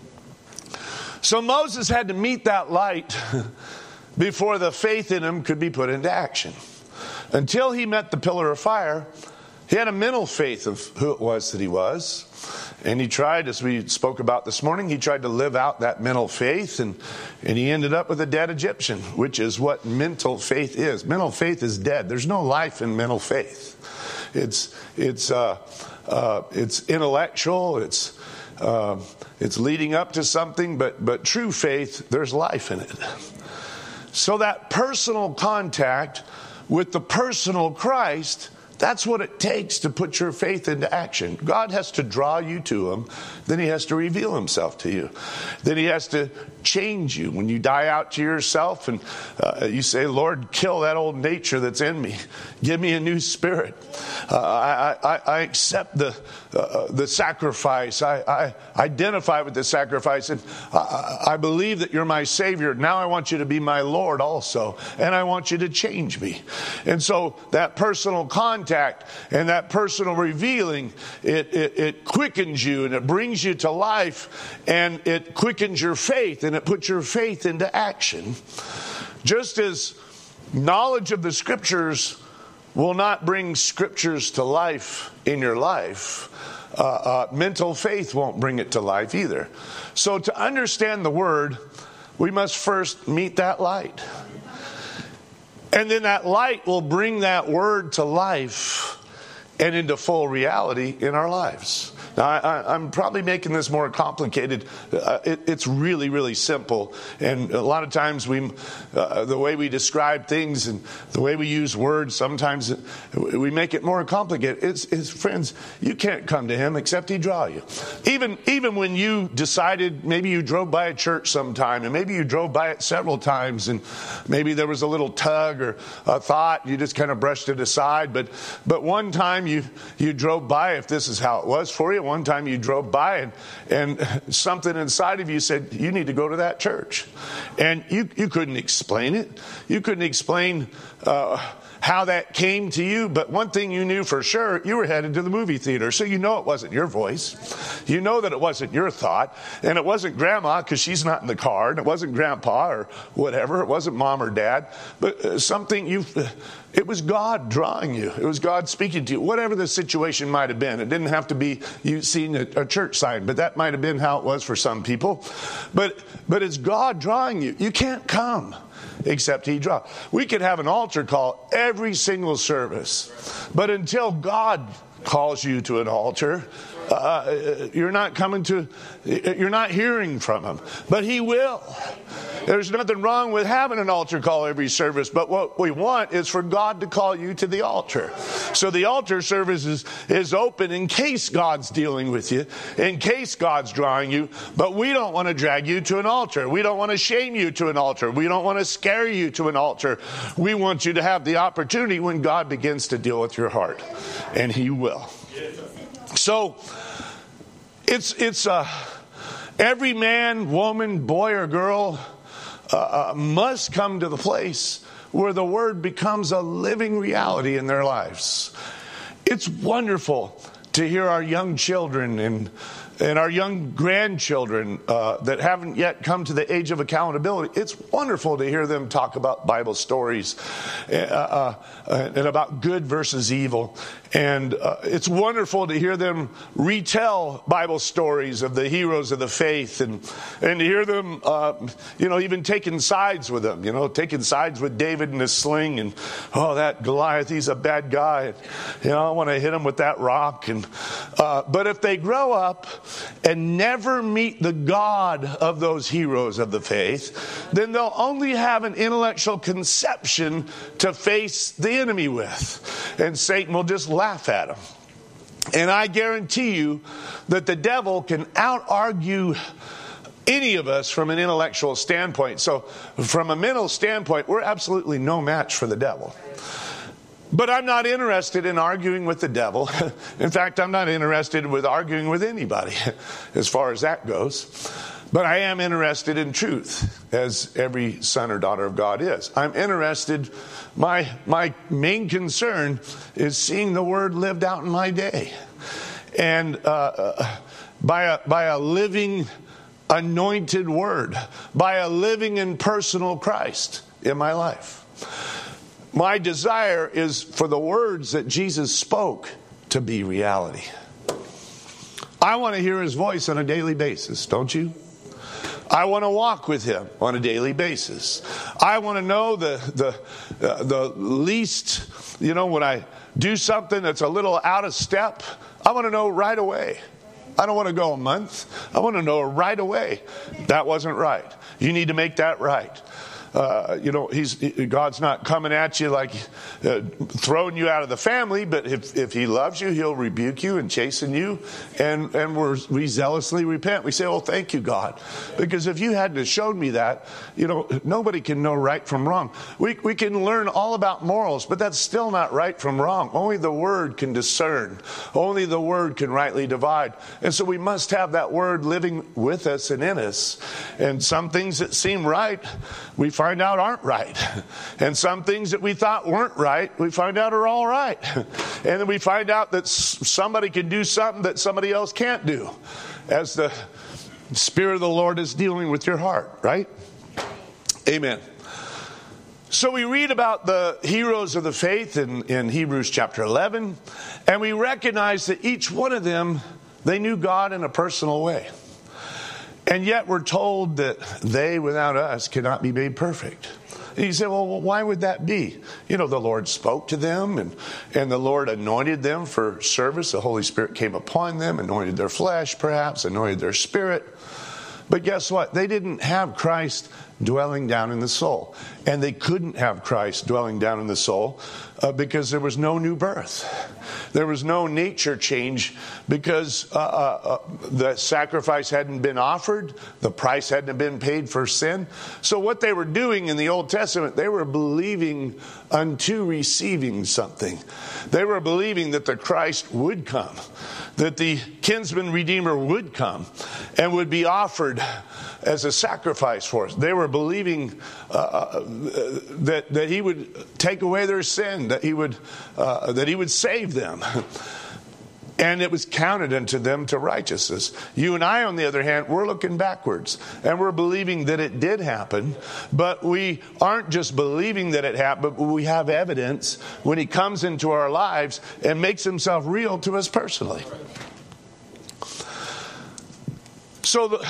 So Moses had to meet that light before the faith in him could be put into action. Until he met the pillar of fire, he had a mental faith of who it was that he was. And he tried, as we spoke about this morning, he tried to live out that mental faith, and, and he ended up with a dead Egyptian, which is what mental faith is. Mental faith is dead. There's no life in mental faith. It's it's uh, uh, it's intellectual. It's uh, it's leading up to something, but but true faith, there's life in it. So that personal contact with the personal Christ, that's what it takes to put your faith into action. God has to draw you to him. Then he has to reveal himself to you. Then he has to change you. When you die out to yourself and uh, you say, Lord, kill that old nature that's in me. Give me a new spirit. Uh, I, I, I accept the uh, the sacrifice. I, I identify with the sacrifice. And I, I believe that you're my Savior. Now I want you to be my Lord also. And I want you to change me. And so that personal contact and that personal revealing, it, it, it quickens you and it brings you to life, and it quickens your faith and it puts your faith into action. Just as knowledge of the Scriptures will not bring Scriptures to life in your life, uh, uh, mental faith won't bring it to life either. So to understand the Word, we must first meet that light. And then that light will bring that Word to life and into full reality in our lives. Now, I, I, I'm probably making this more complicated. Uh, it, it's really, really simple. And a lot of times we, uh, the way we describe things and the way we use words, sometimes we make it more complicated. It's, it's friends, you can't come to him except he draw you. Even, even when you decided, maybe you drove by a church sometime, and maybe you drove by it several times, and maybe there was a little tug or a thought, you just kind of brushed it aside. But, but one time you, you drove by, if this is how it was for you, one time you drove by and, and something inside of you said, you need to go to that church. And you, you couldn't explain it. You couldn't explain uh, how that came to you. But one thing you knew for sure, you were headed to the movie theater. So you know it wasn't your voice. You know that it wasn't your thought. And it wasn't grandma because she's not in the car. And it wasn't grandpa or whatever. It wasn't mom or dad. But uh, something you... Uh, It was God drawing you. It was God speaking to you. Whatever the situation might have been. It didn't have to be you seeing a, a church sign, but that might have been how it was for some people. But but it's God drawing you. You can't come except he draws. We could have an altar call every single service, but until God calls you to an altar, uh, you're not coming to, you're not hearing from him. But he will. There's nothing wrong with having an altar call every service, but what we want is for God to call you to the altar. So the altar service is, is open in case God's dealing with you, in case God's drawing you, but we don't want to drag you to an altar. We don't want to shame you to an altar. We don't want to scare you to an altar. We want you to have the opportunity when God begins to deal with your heart, and he will. So it's it's uh, every man, woman, boy, or girl uh, uh, must come to the place where the Word becomes a living reality in their lives. It's wonderful to hear our young children and and our young grandchildren uh, that haven't yet come to the age of accountability. It's wonderful to hear them talk about Bible stories uh, uh, and about good versus evil. And uh, it's wonderful to hear them retell Bible stories of the heroes of the faith, and and to hear them, uh, you know, even taking sides with them, you know, taking sides with David and his sling, and oh, that Goliath, he's a bad guy. You know, I want to hit him with that rock. And uh, but if they grow up and never meet the God of those heroes of the faith, then they'll only have an intellectual conception to face the enemy with, and Satan will just laugh at them. And I guarantee you that the devil can out-argue any of us from an intellectual standpoint. So from a mental standpoint, we're absolutely no match for the devil. But I'm not interested in arguing with the devil. In fact, I'm not interested with arguing with anybody as far as that goes. But I am interested in truth, as every son or daughter of God is. I'm interested, my my main concern is seeing the Word lived out in my day. And uh, by a, by a living, anointed Word, by a living and personal Christ in my life. My desire is for the words that Jesus spoke to be reality. I want to hear his voice on a daily basis, don't you? I want to walk with him on a daily basis. I want to know the the uh, the least, you know, when I do something that's a little out of step, I want to know right away. I don't want to go a month. I want to know right away. That wasn't right. You need to make that right. Uh, you know, he's God's not coming at you like uh, throwing you out of the family, but if, if he loves you, he'll rebuke you and chasten you, and, and we're, we zealously repent. We say, oh, thank you, God. Because if you hadn't have shown me that, you know, nobody can know right from wrong. We, we can learn all about morals, but that's still not right from wrong. Only the Word can discern. Only the Word can rightly divide. And so we must have that Word living with us and in us. And some things that seem right, we find out aren't right. And some things that we thought weren't right, we find out are all right. And then we find out that somebody can do something that somebody else can't do, as the Spirit of the Lord is dealing with your heart, right? Amen. So we read about the heroes of the faith in, in Hebrews chapter eleven, and we recognize that each one of them, they knew God in a personal way. And yet we're told that they, without us, cannot be made perfect. And you say, well, why would that be? You know, the Lord spoke to them, and, and the Lord anointed them for service. The Holy Spirit came upon them, anointed their flesh, perhaps, anointed their spirit. But guess what? They didn't have Christ dwelling down in the soul. And they couldn't have Christ dwelling down in the soul uh, because there was no new birth. There was no nature change because uh, uh, the sacrifice hadn't been offered. The price hadn't been paid for sin. So what they were doing in the Old Testament, they were believing unto receiving something. They were believing that the Christ would come, that the kinsman redeemer would come and would be offered as a sacrifice for us. They were believing uh, that that he would take away their sin, that he would uh, that he would save them, and it was counted unto them to righteousness. You and I, on the other hand, we're looking backwards, and we're believing that it did happen, but we aren't just believing that it happened, but we have evidence when he comes into our lives and makes himself real to us personally. So the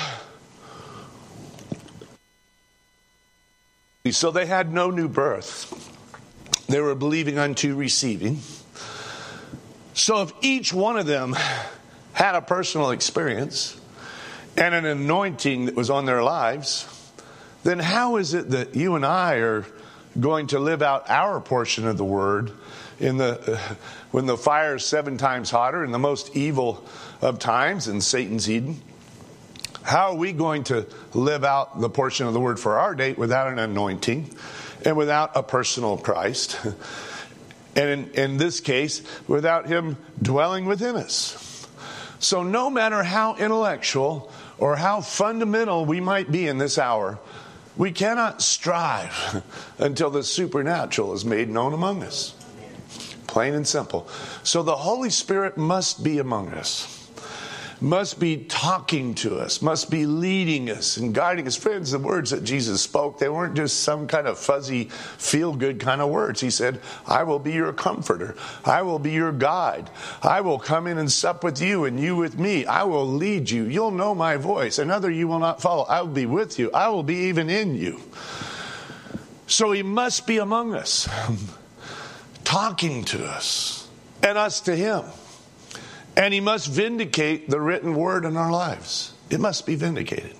So they had no new birth. They were believing unto receiving. So if each one of them had a personal experience and an anointing that was on their lives, then how is it that you and I are going to live out our portion of the word in the uh, when the fire is seven times hotter in the most evil of times in Satan's Eden? How are we going to live out the portion of the word for our day without an anointing and without a personal Christ? And in, in this case, without him dwelling within us. So no matter how intellectual or how fundamental we might be in this hour, we cannot strive until the supernatural is made known among us. Plain and simple. So the Holy Spirit must be among us. Must be talking to us, must be leading us and guiding us. Friends, the words that Jesus spoke, they weren't just some kind of fuzzy, feel-good kind of words. He said, I will be your comforter. I will be your guide. I will come in and sup with you and you with me. I will lead you. You'll know my voice. Another you will not follow. I will be with you. I will be even in you. So he must be among us, talking to us, and us to him. And he must vindicate the written word in our lives. It must be vindicated.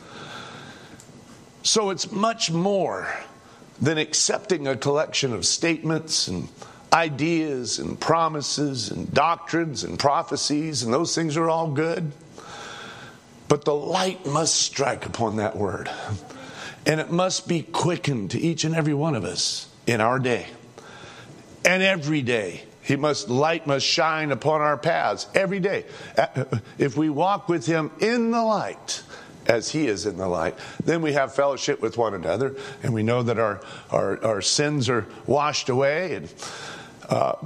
So it's much more than accepting a collection of statements and ideas and promises and doctrines and prophecies, and those things are all good. But the light must strike upon that word. And it must be quickened to each and every one of us in our day. And every day. He must, light must shine upon our paths every day. If we walk with him in the light, as he is in the light, then we have fellowship with one another, and we know that our our, our sins are washed away. And uh,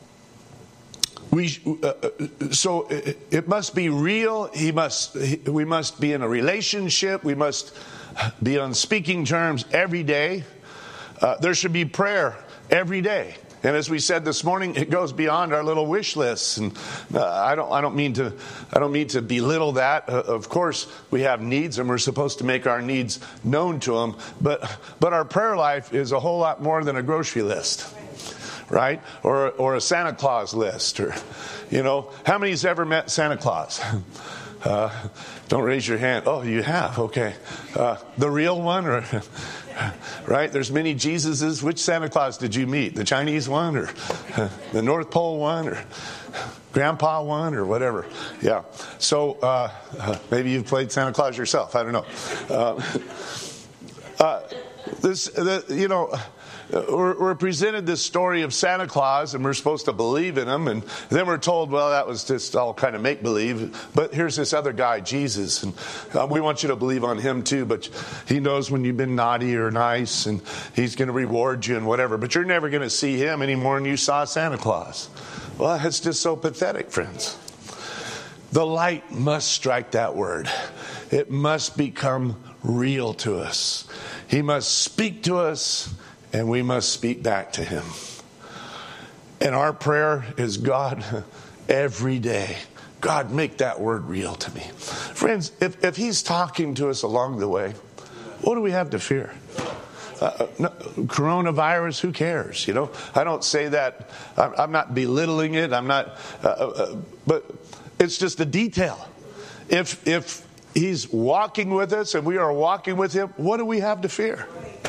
we uh, so it, it must be real. He must. We must be in a relationship. We must be on speaking terms every day. Uh, there should be prayer every day. And as we said this morning, it goes beyond our little wish lists. And uh, I don't, I don't mean to, I don't mean to belittle that. Uh, of course, we have needs, and we're supposed to make our needs known to them. But, but our prayer life is a whole lot more than a grocery list, right? Or, or a Santa Claus list, or, you know, how many's ever met Santa Claus? Uh, Don't raise your hand. Oh, you have? Okay. Uh, the real one? Or right? There's many Jesuses. Which Santa Claus did you meet? The Chinese one or uh, the North Pole one or Grandpa one or whatever? Yeah. So uh, uh, maybe you've played Santa Claus yourself. I don't know. Uh, uh, this, the, you know... We're, we're presented this story of Santa Claus, and we're supposed to believe in him, and then we're told, well, that was just all kind of make-believe. But here's this other guy, Jesus, and uh, we want you to believe on him too, but he knows when you've been naughty or nice, and he's going to reward you and whatever. But you're never going to see him any more than you saw Santa Claus. Well, it's just so pathetic, friends. The light must strike that word. It must become real to us. He must speak to us, and we must speak back to him. And our prayer is, God, every day, God, make that word real to me. Friends, if, if he's talking to us along the way, what do we have to fear? Uh, no, coronavirus, who cares? You know, I don't say that. I'm, I'm not belittling it. I'm not, uh, uh, but it's just a detail. If, if he's walking with us and we are walking with him, what do we have to fear?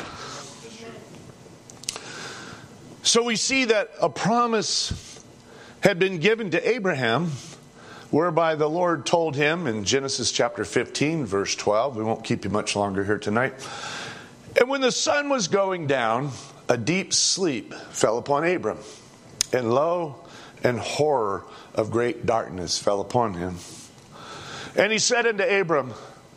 So we see that a promise had been given to Abraham, whereby the Lord told him in Genesis chapter fifteen, verse twelve. We won't keep you much longer here tonight. And when the sun was going down, a deep sleep fell upon Abram. And lo, and horror of great darkness fell upon him. And he said unto Abram,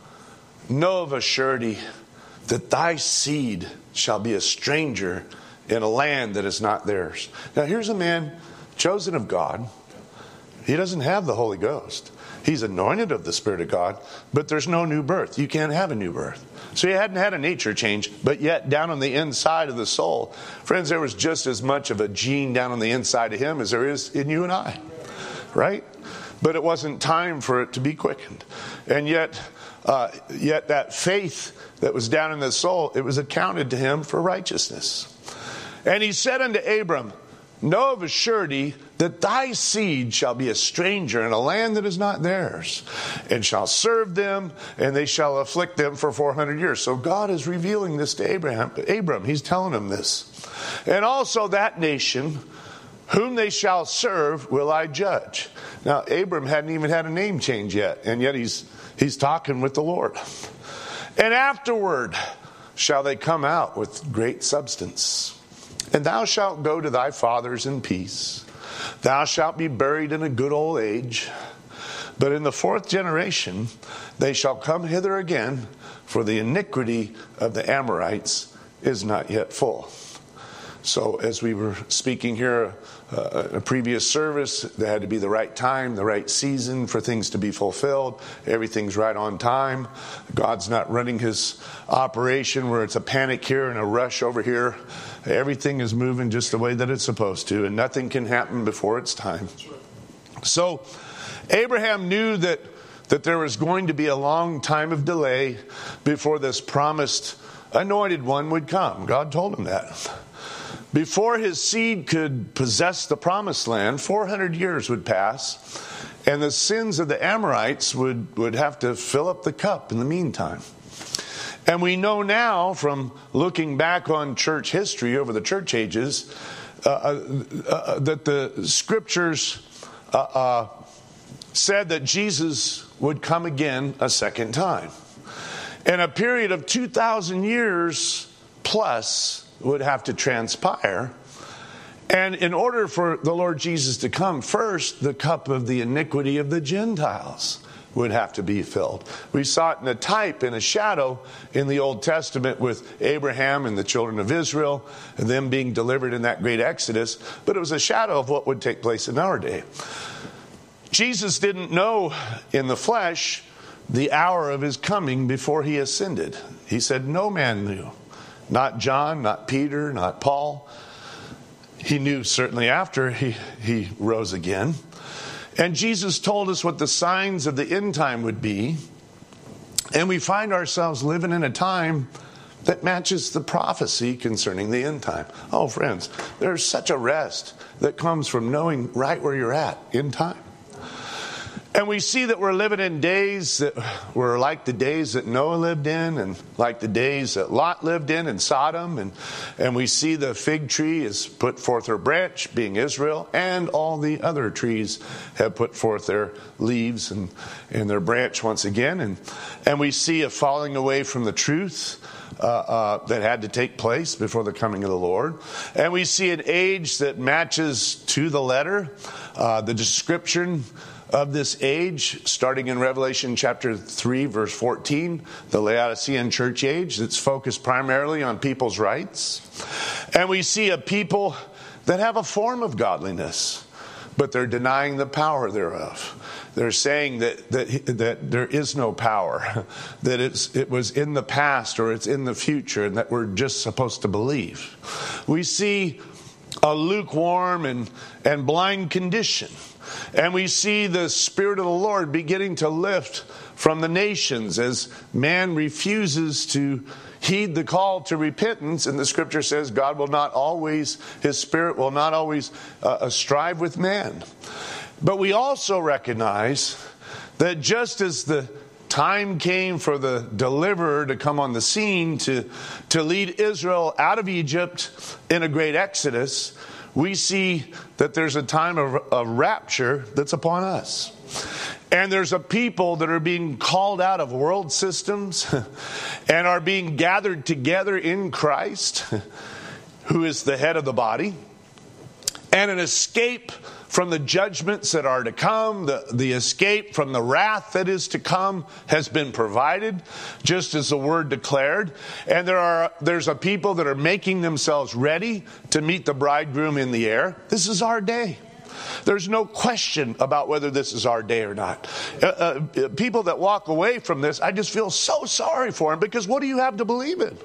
know of a surety that thy seed shall be a stranger in a land that is not theirs. Now here's a man chosen of God. He doesn't have the Holy Ghost. He's anointed of the Spirit of God, but there's no new birth. You can't have a new birth. So he hadn't had a nature change, but yet down on the inside of the soul, friends, there was just as much of a gene down on the inside of him as there is in you and I, right? But it wasn't time for it to be quickened. And yet, uh, yet that faith that was down in the soul, it was accounted to him for righteousness. And he said unto Abram, know of a surety that thy seed shall be a stranger in a land that is not theirs, and shall serve them, and they shall afflict them for four hundred years. So God is revealing this to Abraham. Abram, he's telling him this. And also that nation, whom they shall serve, will I judge. Now, Abram hadn't even had a name change yet, and yet he's he's talking with the Lord. And afterward shall they come out with great substance. And thou shalt go to thy fathers in peace. Thou shalt be buried in a good old age. But in the fourth generation they shall come hither again, for the iniquity of the Amorites is not yet full. So as we were speaking here, uh, a previous service, there had to be the right time, the right season for things to be fulfilled. Everything's right on time. God's not running his operation where it's a panic here and a rush over here. Everything is moving just the way that it's supposed to, and nothing can happen before it's time. So Abraham knew that, that there was going to be a long time of delay before this promised anointed one would come. God told him that. Before his seed could possess the promised land, four hundred years would pass, and the sins of the Amorites would, would have to fill up the cup in the meantime. And we know now from looking back on church history over the church ages uh, uh, uh, that the scriptures uh, uh, said that Jesus would come again a second time. And a period of two thousand years plus would have to transpire. And in order for the Lord Jesus to come, first, the cup of the iniquity of the Gentiles would have to be filled. We saw it in a type, in a shadow in the Old Testament with Abraham and the children of Israel and them being delivered in that great Exodus. But it was a shadow of what would take place in our day. Jesus didn't know in the flesh the hour of his coming before he ascended. He said no man knew. Not John, not Peter, not Paul. He knew certainly after he, he rose again. And Jesus told us what the signs of the end time would be. And we find ourselves living in a time that matches the prophecy concerning the end time. Oh, friends, there's such a rest that comes from knowing right where you're at in time. And we see that we're living in days that were like the days that Noah lived in, and like the days that Lot lived in in Sodom. And, and we see the fig tree has put forth her branch, being Israel, and all the other trees have put forth their leaves and, and their branch once again. And, and we see a falling away from the truth Uh, uh, that had to take place before the coming of the Lord. And we see an age that matches to the letter uh, the description of this age, starting in Revelation chapter three, verse fourteen, the Laodicean church age that's focused primarily on people's rights. And we see a people that have a form of godliness, but they're denying the power thereof. They're saying that that that there is no power, that it's it was in the past or it's in the future, and that we're just supposed to believe. We see a lukewarm and, and blind condition. And we see the Spirit of the Lord beginning to lift from the nations as man refuses to heed the call to repentance. And the scripture says God will not always, His Spirit will not always uh, strive with man. But we also recognize that just as the time came for the deliverer to come on the scene to, to lead Israel out of Egypt in a great exodus, we see that there's a time of, of rapture that's upon us. And there's a people that are being called out of world systems and are being gathered together in Christ, who is the head of the body, and an escape from the judgments that are to come, the, the escape from the wrath that is to come has been provided, just as the word declared. And there are there's a people that are making themselves ready to meet the bridegroom in the air. This is our day. There's no question about whether this is our day or not. Uh, uh, people that walk away from this, I just feel so sorry for them, because what do you have to believe in?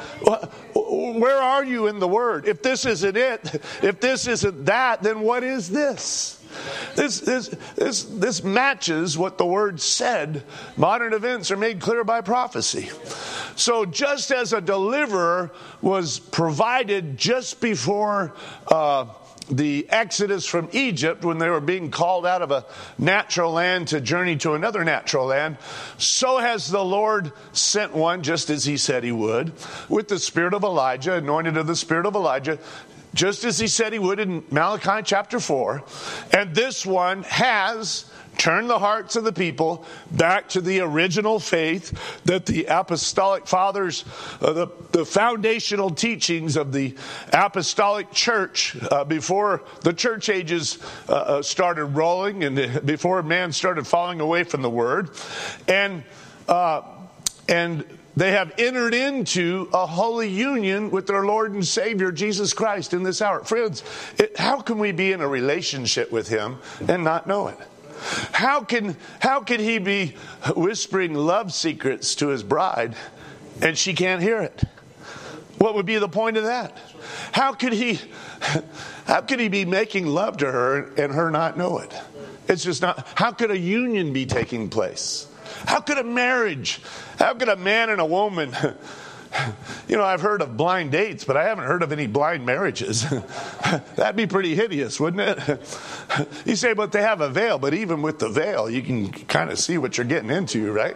Where are you in the Word? If this isn't it, if this isn't that, then what is this? This, this, this, this matches what the Word said. Modern events are made clear by prophecy. So just as a deliverer was provided just before uh, the exodus from Egypt, when they were being called out of a natural land to journey to another natural land, so has the Lord sent one, just as He said He would, with the spirit of Elijah, anointed of the spirit of Elijah, just as He said He would in Malachi chapter four. And this one has turned the hearts of the people back to the original faith that the apostolic fathers, uh, the, the foundational teachings of the apostolic church uh, before the church ages uh, started rolling and before man started falling away from the word. And uh, and they have entered into a holy union with their Lord and Savior, Jesus Christ, in this hour. Friends, it, how can we be in a relationship with Him and not know it? How can how can He be whispering love secrets to His bride and she can't hear it? What would be the point of that? How could he how could he be making love to her and her not know it? It's just not. How could a union be taking place? How could a marriage, how could a man and a woman, you know, I've heard of blind dates, but I haven't heard of any blind marriages. That'd be pretty hideous, wouldn't it? You say, but they have a veil. But even with the veil, you can kind of see what you're getting into, right?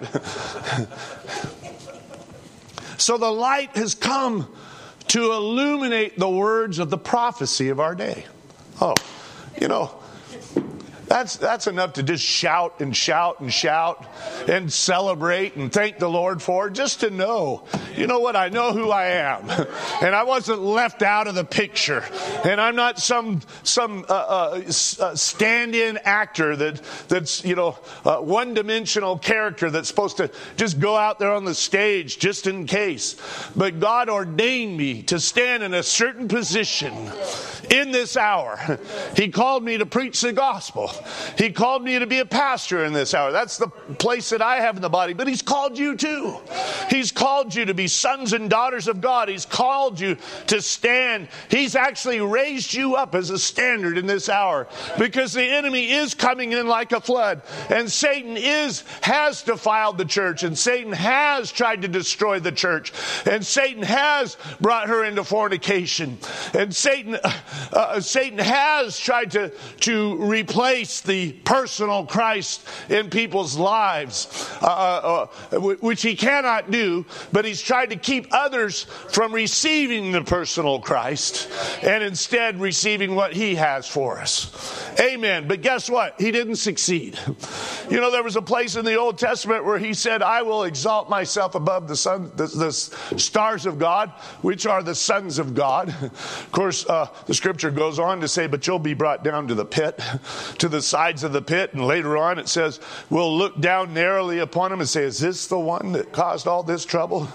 So the light has come to illuminate the words of the prophecy of our day. Oh, you know, That's that's enough to just shout and shout and shout and celebrate and thank the Lord for, just to know, you know what, I know who I am. And I wasn't left out of the picture. And I'm not some some uh, uh, stand-in actor that that's, you know, uh, one-dimensional character that's supposed to just go out there on the stage just in case. But God ordained me to stand in a certain position in this hour. He called me to preach the gospel. He called me to be a pastor in this hour. That's the place that I have in the body. But He's called you too. He's called you to be sons and daughters of God. He's called you to stand. He's actually raised you up as a standard in this hour, because the enemy is coming in like a flood. And Satan is has defiled the church. And Satan has tried to destroy the church. And Satan has brought her into fornication. And Satan, uh, Satan has tried to, to replace place the personal Christ in people's lives, uh, uh, which he cannot do, but he's tried to keep others from receiving the personal Christ and instead receiving what he has for us. Amen. But guess what? He didn't succeed. You know, there was a place in the Old Testament where he said, I will exalt myself above the sun, the, the stars of God, which are the sons of God. Of course, uh, the scripture goes on to say, but you'll be brought down to the pit, to the sides of the pit. And later on it says, we'll look down narrowly upon him and say, is this the one that caused all this trouble?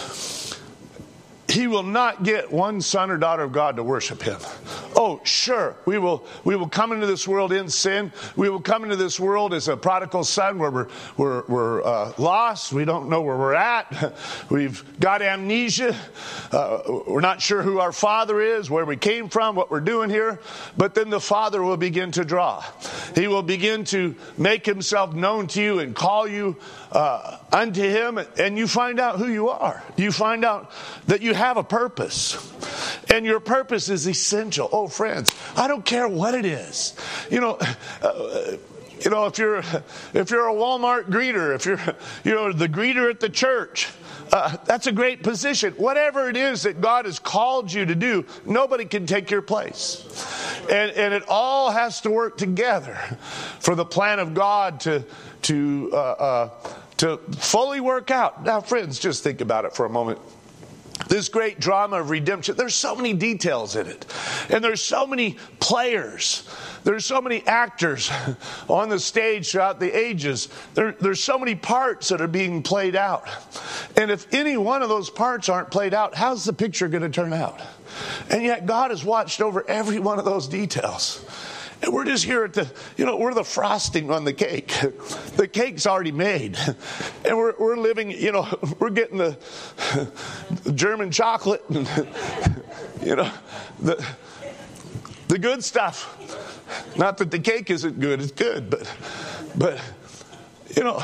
He will not get one son or daughter of God to worship him. Oh, sure, we will we will come into this world in sin. We will come into this world as a prodigal son where we're, we're, we're uh, lost. We don't know where we're at. We've got amnesia. Uh, we're not sure who our Father is, where we came from, what we're doing here. But then the Father will begin to draw. He will begin to make himself known to you and call you uh, unto him. And you find out who you are. You find out that you have a purpose. And your purpose is essential. Oh, friends, I don't care what it is. You know, uh, you know, if you're if you're a Walmart greeter, if you're you know the greeter at the church, uh, that's a great position. Whatever it is that God has called you to do, nobody can take your place. And and it all has to work together for the plan of God to to uh, uh, to fully work out. Now, friends, just think about it for a moment. This great drama of redemption, there's so many details in it. And there's so many players. There's so many actors on the stage throughout the ages. There, there's so many parts that are being played out. And if any one of those parts aren't played out, how's the picture going to turn out? And yet God has watched over every one of those details. And we're just here at the, you know, we're the frosting on the cake. The cake's already made. And we're we're living, you know, we're getting the German chocolate and, you know, the the good stuff. Not that the cake isn't good, it's good, but but you know,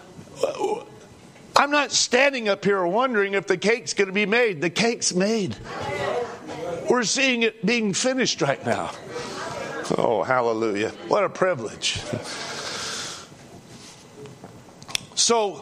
I'm not standing up here wondering if the cake's going to be made. The cake's made. We're seeing it being finished right now. Oh, hallelujah. What a privilege. So,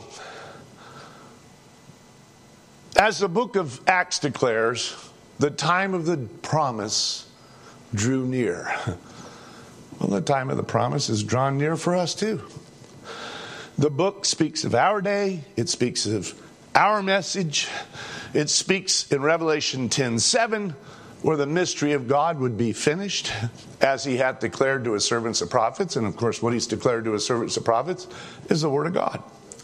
as the book of Acts declares, the time of the promise drew near. Well, the time of the promise is drawn near for us too. The book speaks of our day. It speaks of our message. It speaks in Revelation ten seven, where the mystery of God would be finished, as he had declared to his servants the prophets. And of course, what he's declared to his servants the prophets is the word of God.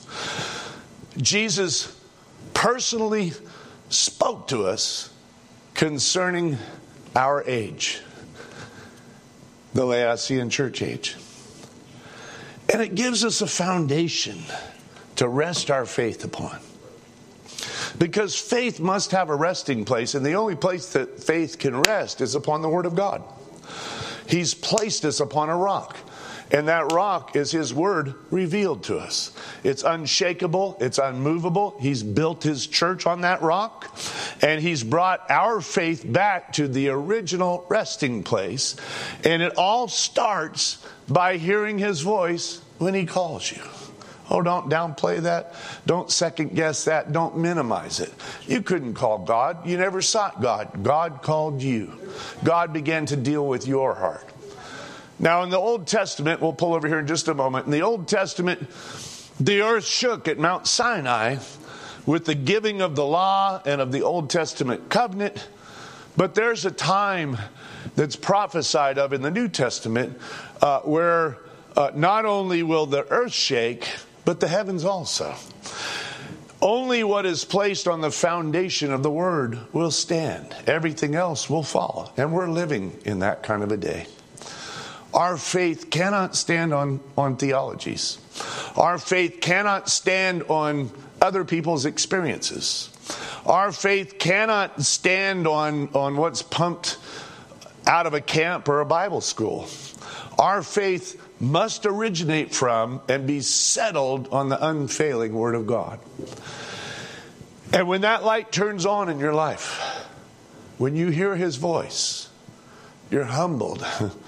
Jesus personally spoke to us concerning our age, the Laodicean church age. And it gives us a foundation to rest our faith upon. Because faith must have a resting place, and the only place that faith can rest is upon the Word of God. He's placed us upon a rock, and that rock is His Word revealed to us. It's unshakable, it's unmovable. He's built His church on that rock, and He's brought our faith back to the original resting place. And it all starts by hearing His voice when He calls you. Oh, don't downplay that. Don't second guess that. Don't minimize it. You couldn't call God. You never sought God. God called you. God began to deal with your heart. Now, in the Old Testament, we'll pull over here in just a moment. In the Old Testament, the earth shook at Mount Sinai with the giving of the law and of the Old Testament covenant. But there's a time that's prophesied of in the New Testament uh, where uh, not only will the earth shake, but the heavens also. Only what is placed on the foundation of the Word will stand. Everything else will fall. And we're living in that kind of a day. Our faith cannot stand on, on theologies. Our faith cannot stand on other people's experiences. Our faith cannot stand on, on what's pumped out of a camp or a Bible school. Our faith must originate from and be settled on the unfailing Word of God. And when that light turns on in your life, when you hear His voice, you're humbled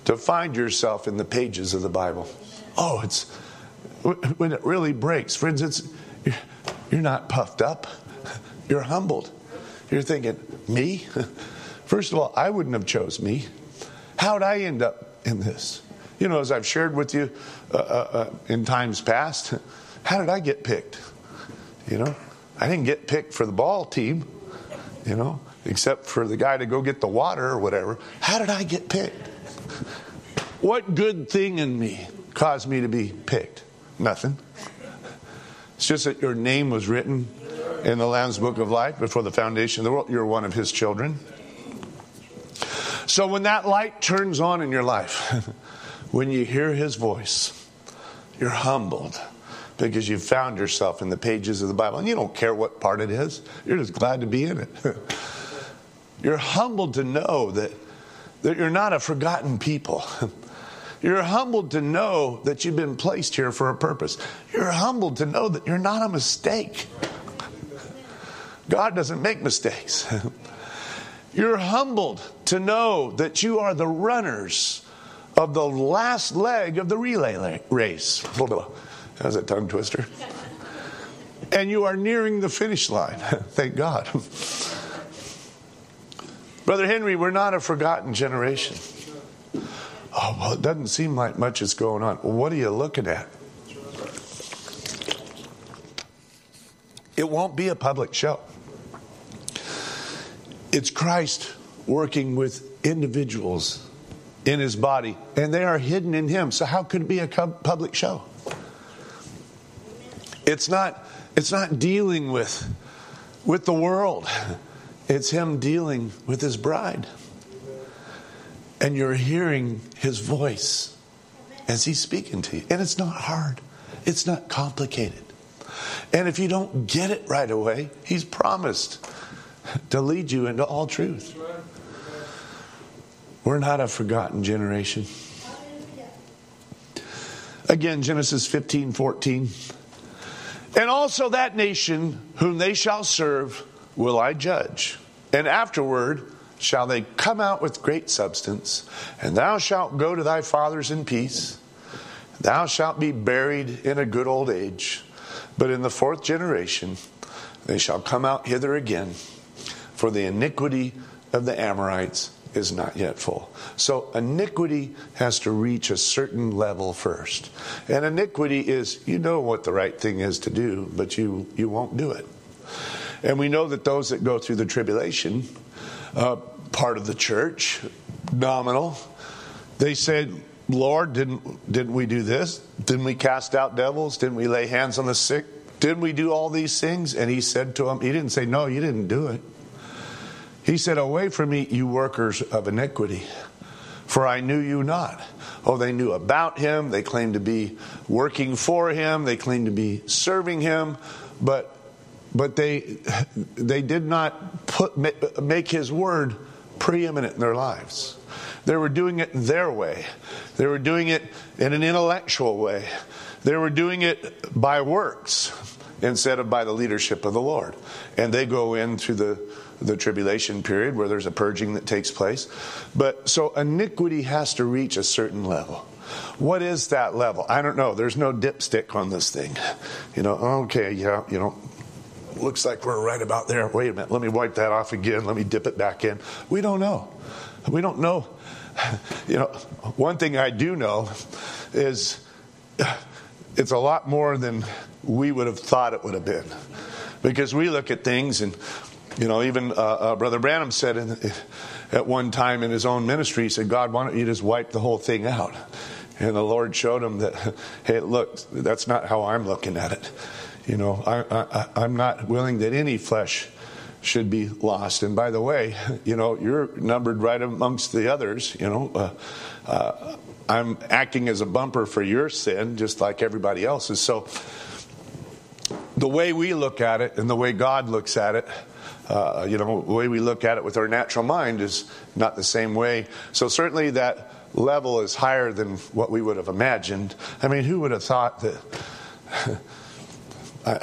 to find yourself in the pages of the Bible. Oh, it's when it really breaks. Friends, it's you're not puffed up. You're humbled. You're thinking, me? First of all, I wouldn't have chose me. How'd I end up in this? You know, as I've shared with you uh, uh, in times past, how did I get picked? You know, I didn't get picked for the ball team, you know, except for the guy to go get the water or whatever. How did I get picked? What good thing in me caused me to be picked? Nothing. It's just that your name was written in the Lamb's Book of Life before the foundation of the world. You're one of his children. So when that light turns on in your life, when you hear his voice, you're humbled because you've found yourself in the pages of the Bible. And you don't care what part it is. You're just glad to be in it. You're humbled to know that, that you're not a forgotten people. You're humbled to know that you've been placed here for a purpose. You're humbled to know that you're not a mistake. God doesn't make mistakes. You're humbled to know that you are the runners of the last leg of the relay race. That was a tongue twister. And you are nearing the finish line. Thank God. Brother Henry, we're not a forgotten generation. Oh, well, it doesn't seem like much is going on. Well, what are you looking at? It won't be a public show. It's Christ working with individuals in his body, and they are hidden in him. So how could it be a public show? It's not, it's not dealing with, with the world. It's him dealing with his bride. And you're hearing his voice as he's speaking to you. And it's not hard. It's not complicated. And if you don't get it right away, he's promised to lead you into all truth. We're not a forgotten generation. Again, Genesis fifteen fourteen. And also that nation whom they shall serve will I judge. And afterward shall they come out with great substance. And thou shalt go to thy fathers in peace. Thou shalt be buried in a good old age. But in the fourth generation they shall come out hither again. For the iniquity of the Amorites is not yet full. So iniquity has to reach a certain level first. And iniquity is, you know what the right thing is to do, but you, you won't do it. And we know that those that go through the tribulation, uh, part of the church, nominal, they said, Lord, didn't, didn't we do this? Didn't we cast out devils? Didn't we lay hands on the sick? Didn't we do all these things? And he said to them, he didn't say, no, you didn't do it. He said, away from me, you workers of iniquity, for I knew you not. Oh, they knew about him. They claimed to be working for him. They claimed to be serving him. But but they they did not put make his word preeminent in their lives. They were doing it their way. They were doing it in an intellectual way. They were doing it by works instead of by the leadership of the Lord. And they go in through the the tribulation period where there's a purging that takes place. But so iniquity has to reach a certain level. What is that level? I don't know. There's no dipstick on this thing. You know, okay, yeah, you know, looks like we're right about there. Wait a minute, let me wipe that off again. Let me dip it back in. We don't know. We don't know. You know, one thing I do know is it's a lot more than we would have thought it would have been. Because we look at things and, you know, even uh, uh, Brother Branham said in, at one time in his own ministry, he said, God, why don't you just wipe the whole thing out? And the Lord showed him that, hey, look, that's not how I'm looking at it. You know, I, I, I'm not willing that any flesh should be lost. And by the way, you know, you're numbered right amongst the others. You know, uh, uh, I'm acting as a bumper for your sin, just like everybody else's. So the way we look at it and the way God looks at it, Uh, you know, the way we look at it with our natural mind is not the same way. So certainly that level is higher than what we would have imagined. I mean, who would have thought that, I,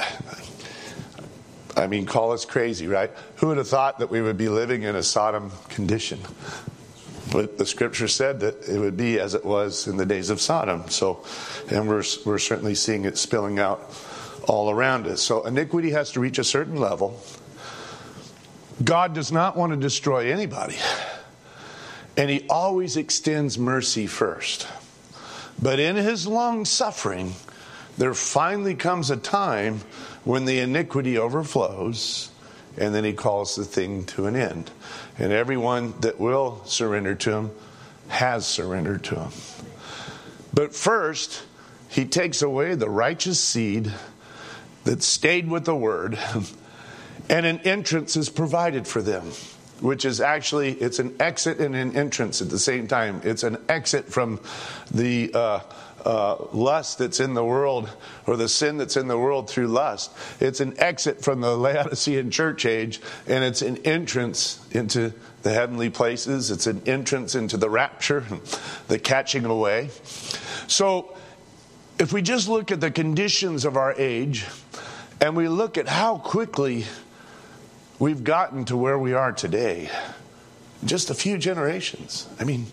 I mean, call us crazy, right? Who would have thought that we would be living in a Sodom condition? But the scripture said that it would be as it was in the days of Sodom. So, and we're we're certainly seeing it spilling out all around us. So iniquity has to reach a certain level. God does not want to destroy anybody. And he always extends mercy first. But in his long suffering, there finally comes a time when the iniquity overflows, and then he calls the thing to an end. And everyone that will surrender to him has surrendered to him. But first, he takes away the righteous seed that stayed with the word, and an entrance is provided for them, which is actually, it's an exit and an entrance at the same time. It's an exit from the uh, uh, lust that's in the world, or the sin that's in the world through lust. It's an exit from the Laodicean church age, and it's an entrance into the heavenly places. It's an entrance into the rapture, the catching away. So if we just look at the conditions of our age, and we look at how quickly we've gotten to where we are today, just a few generations. I mean,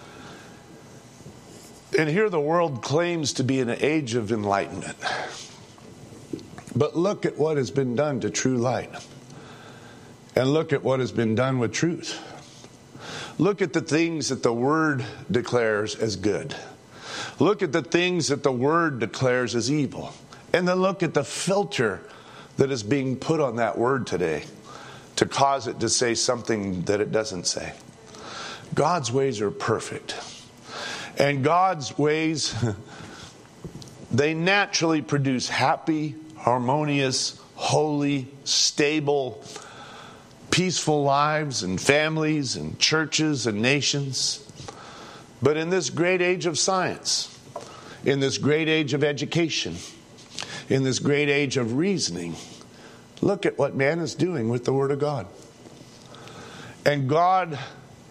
and here the world claims to be in an age of enlightenment. But look at what has been done to true light. And look at what has been done with truth. Look at the things that the Word declares as good. Look at the things that the Word declares as evil. And then look at the filter that is being put on that word today to cause it to say something that it doesn't say. God's ways are perfect. And God's ways, they naturally produce happy, harmonious, holy, stable, peaceful lives and families and churches and nations. But in this great age of science, in this great age of education, in this great age of reasoning, look at what man is doing with the Word of God. And God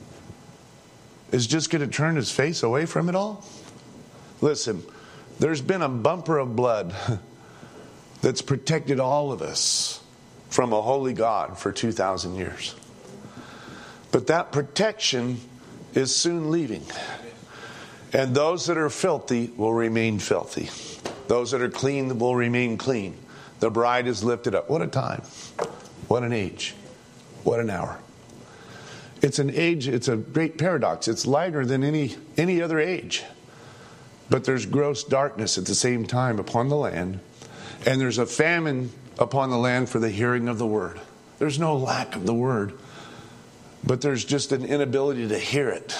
is just going to turn his face away from it all? Listen, there's been a bumper of blood that's protected all of us from a holy God for two thousand years. But that protection is soon leaving. And those that are filthy will remain filthy. Those that are clean will remain clean. The bride is lifted up. What a time. What an age. What an hour. It's an age, it's a great paradox. It's lighter than any, any other age. But there's gross darkness at the same time upon the land. And there's a famine upon the land for the hearing of the word. There's no lack of the word. But there's just an inability to hear it.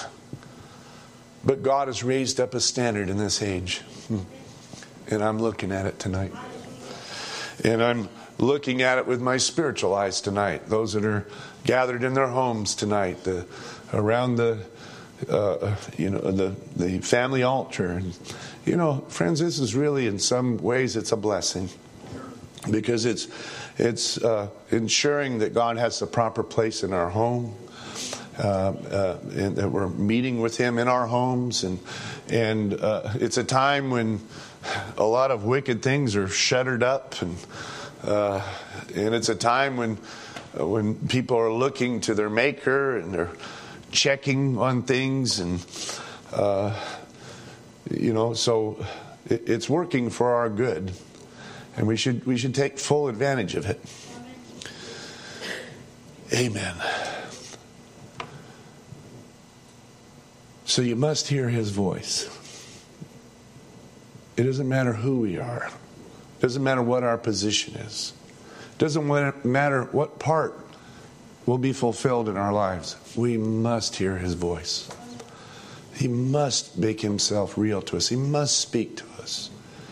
But God has raised up a standard in this age. And I'm looking at it tonight. And I'm looking at it with my spiritual eyes tonight. Those that are gathered in their homes tonight, the, around the, uh, you know, the the family altar. And, you know, friends, this is really, in some ways, it's a blessing, because it's it's uh, ensuring that God has the proper place in our home. Uh, uh, and that we're meeting with Him in our homes, and and uh, it's a time when a lot of wicked things are shuttered up, and uh, and it's a time when uh, when people are looking to their Maker and they're checking on things, and uh, you know, so it, it's working for our good, and we should we should take full advantage of it. Amen. So you must hear His voice. It doesn't matter who we are. It doesn't matter what our position is. It doesn't matter what part will be fulfilled in our lives. We must hear His voice. He must make Himself real to us. He must speak to us.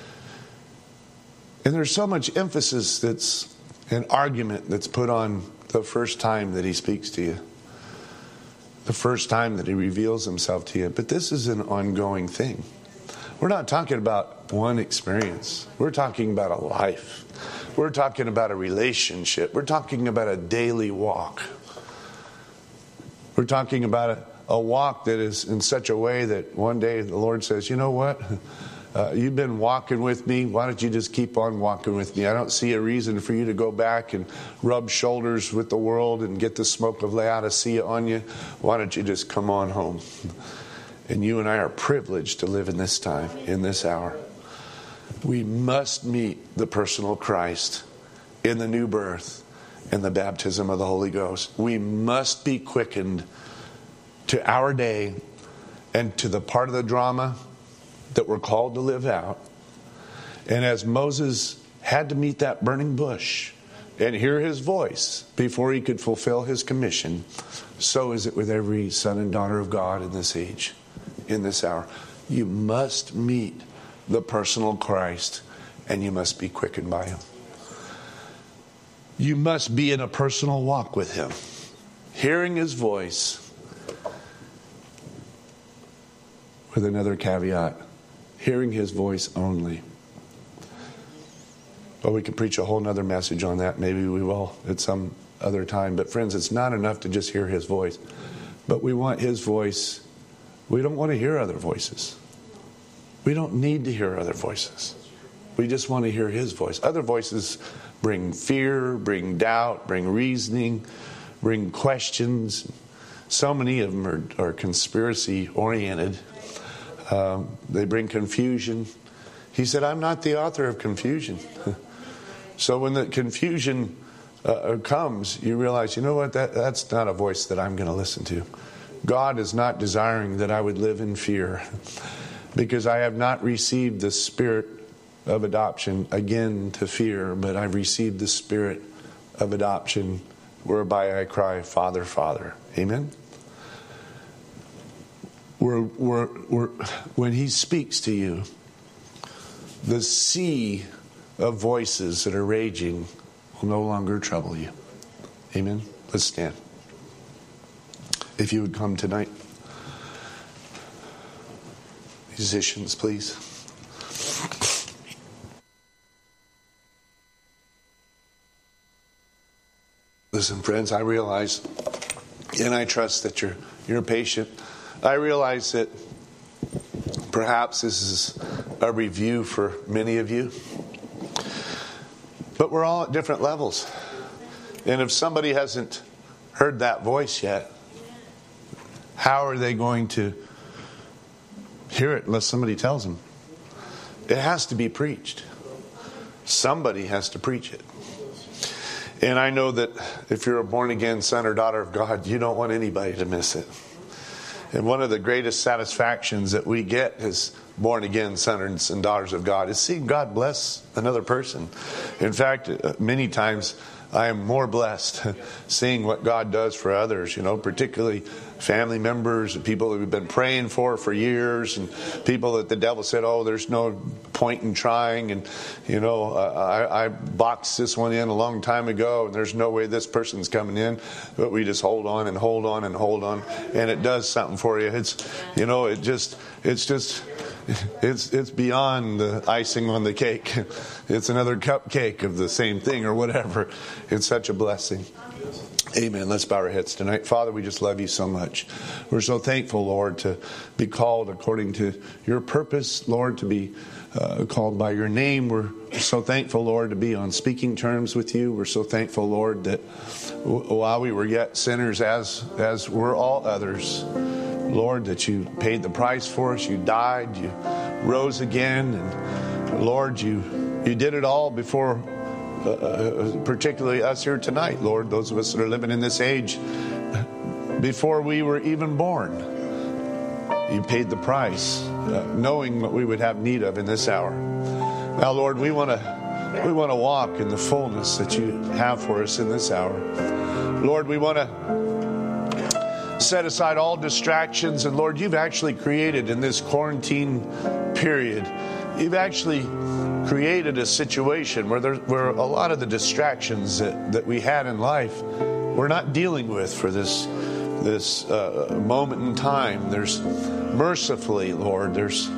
And there's so much emphasis that's an argument that's put on the first time that He speaks to you. The first time that He reveals Himself to you. But this is an ongoing thing. We're not talking about one experience. We're talking about a life. We're talking about a relationship. We're talking about a daily walk. We're talking about a, a walk that is in such a way that one day the Lord says, you know what? Uh, you've been walking with me. Why don't you just keep on walking with me? I don't see a reason for you to go back and rub shoulders with the world and get the smoke of Laodicea on you. Why don't you just come on home? And you and I are privileged to live in this time, in this hour. We must meet the personal Christ in the new birth and the baptism of the Holy Ghost. We must be quickened to our day and to the part of the drama that we're called to live out. And as Moses had to meet that burning bush and hear his voice before he could fulfill his commission, so is it with every son and daughter of God in this age, in this hour. You must meet the personal Christ, and you must be quickened by him. You must be in a personal walk with him, hearing his voice, with another caveat, hearing his voice only. Well, we could preach a whole nother message on that. Maybe we will at some other time. But friends, it's not enough to just hear his voice. But we want his voice. We don't want to hear other voices. We don't need to hear other voices. We just want to hear his voice. Other voices bring fear, bring doubt, bring reasoning, bring questions. So many of them are, are conspiracy oriented. Um, they bring confusion. He said, I'm not the author of confusion. So when the confusion uh, comes, you realize, you know what, that, that's not a voice that I'm going to listen to. God is not desiring that I would live in fear, because I have not received the spirit of adoption again to fear, but I've received the spirit of adoption whereby I cry, Father, Father. Amen? We're, we're, we're, when he speaks to you, the sea of voices that are raging will no longer trouble you. Amen? Let's stand. If you would come tonight. Musicians, please. Listen, friends, I realize, and I trust that you're you're patient. I realize that perhaps this is a review for many of you. But we're all at different levels. And if somebody hasn't heard that voice yet, how are they going to hear it unless somebody tells them? It has to be preached. Somebody has to preach it. And I know that if you're a born-again son or daughter of God, you don't want anybody to miss it. And one of the greatest satisfactions that we get as born-again sons and daughters of God is seeing God bless another person. In fact, many times I am more blessed seeing what God does for others, you know, particularly family members and people that we've been praying for for years, and people that the devil said, oh, there's no point in trying. And, you know, I, I boxed this one in a long time ago, and there's no way this person's coming in. But we just hold on and hold on and hold on. And it does something for you. It's, you know, it just, it's just... It's it's beyond the icing on the cake. It's another cupcake of the same thing or whatever. It's such a blessing. Amen. Let's bow our heads tonight. Father, we just love you so much. We're so thankful, Lord, to be called according to your purpose, Lord, to be uh, called by your name. We're so thankful, Lord, to be on speaking terms with you. We're so thankful, Lord, that w- while we were yet sinners, as as were all others, Lord, that you paid the price for us. You died. You rose again. And Lord, you you did it all before, uh, uh, particularly us here tonight, Lord, those of us that are living in this age, before we were even born. You paid the price, uh, knowing what we would have need of in this hour. Now, Lord, we want to we want to walk in the fullness that you have for us in this hour. Lord, we want to set aside all distractions. And Lord, you've actually created in this quarantine period, you've actually created a situation where there where a lot of the distractions that, that we had in life we're not dealing with for this this uh, moment in time. There's mercifully, Lord, there's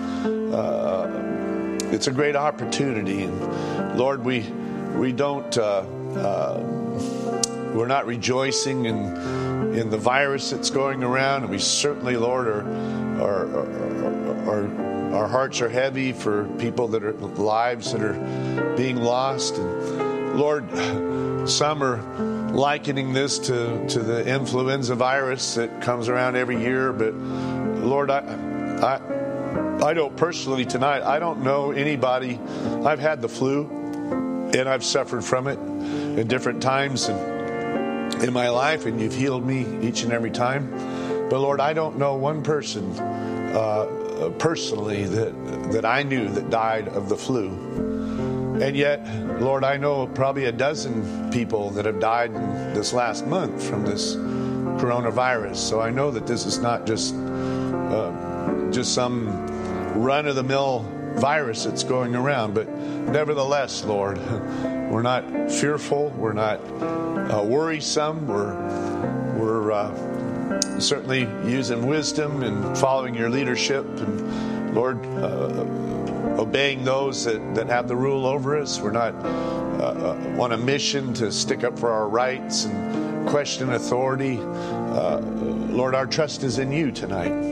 uh, it's a great opportunity. And Lord, we we don't uh, uh, we're not rejoicing in in the virus that's going around. And we certainly, Lord, are, are, are, are, our hearts are heavy for people that are, lives that are being lost. And Lord, some are likening this to, to the influenza virus that comes around every year. But Lord, I, I, I don't personally tonight, I don't know anybody. I've had the flu and I've suffered from it at different times in, in my life, and you've healed me each and every time. But Lord, I don't know one person uh, personally that, that I knew that died of the flu. And yet, Lord, I know probably a dozen people that have died in this last month from this coronavirus. So I know that this is not just uh, just some run-of-the-mill virus that's going around. But nevertheless, Lord, we're not fearful. We're not uh, worrisome. We're we're uh, certainly using wisdom and following your leadership. And Lord, uh, obeying those that, that have the rule over us. We're not uh, on a mission to stick up for our rights and question authority. Uh, Lord, our trust is in you tonight.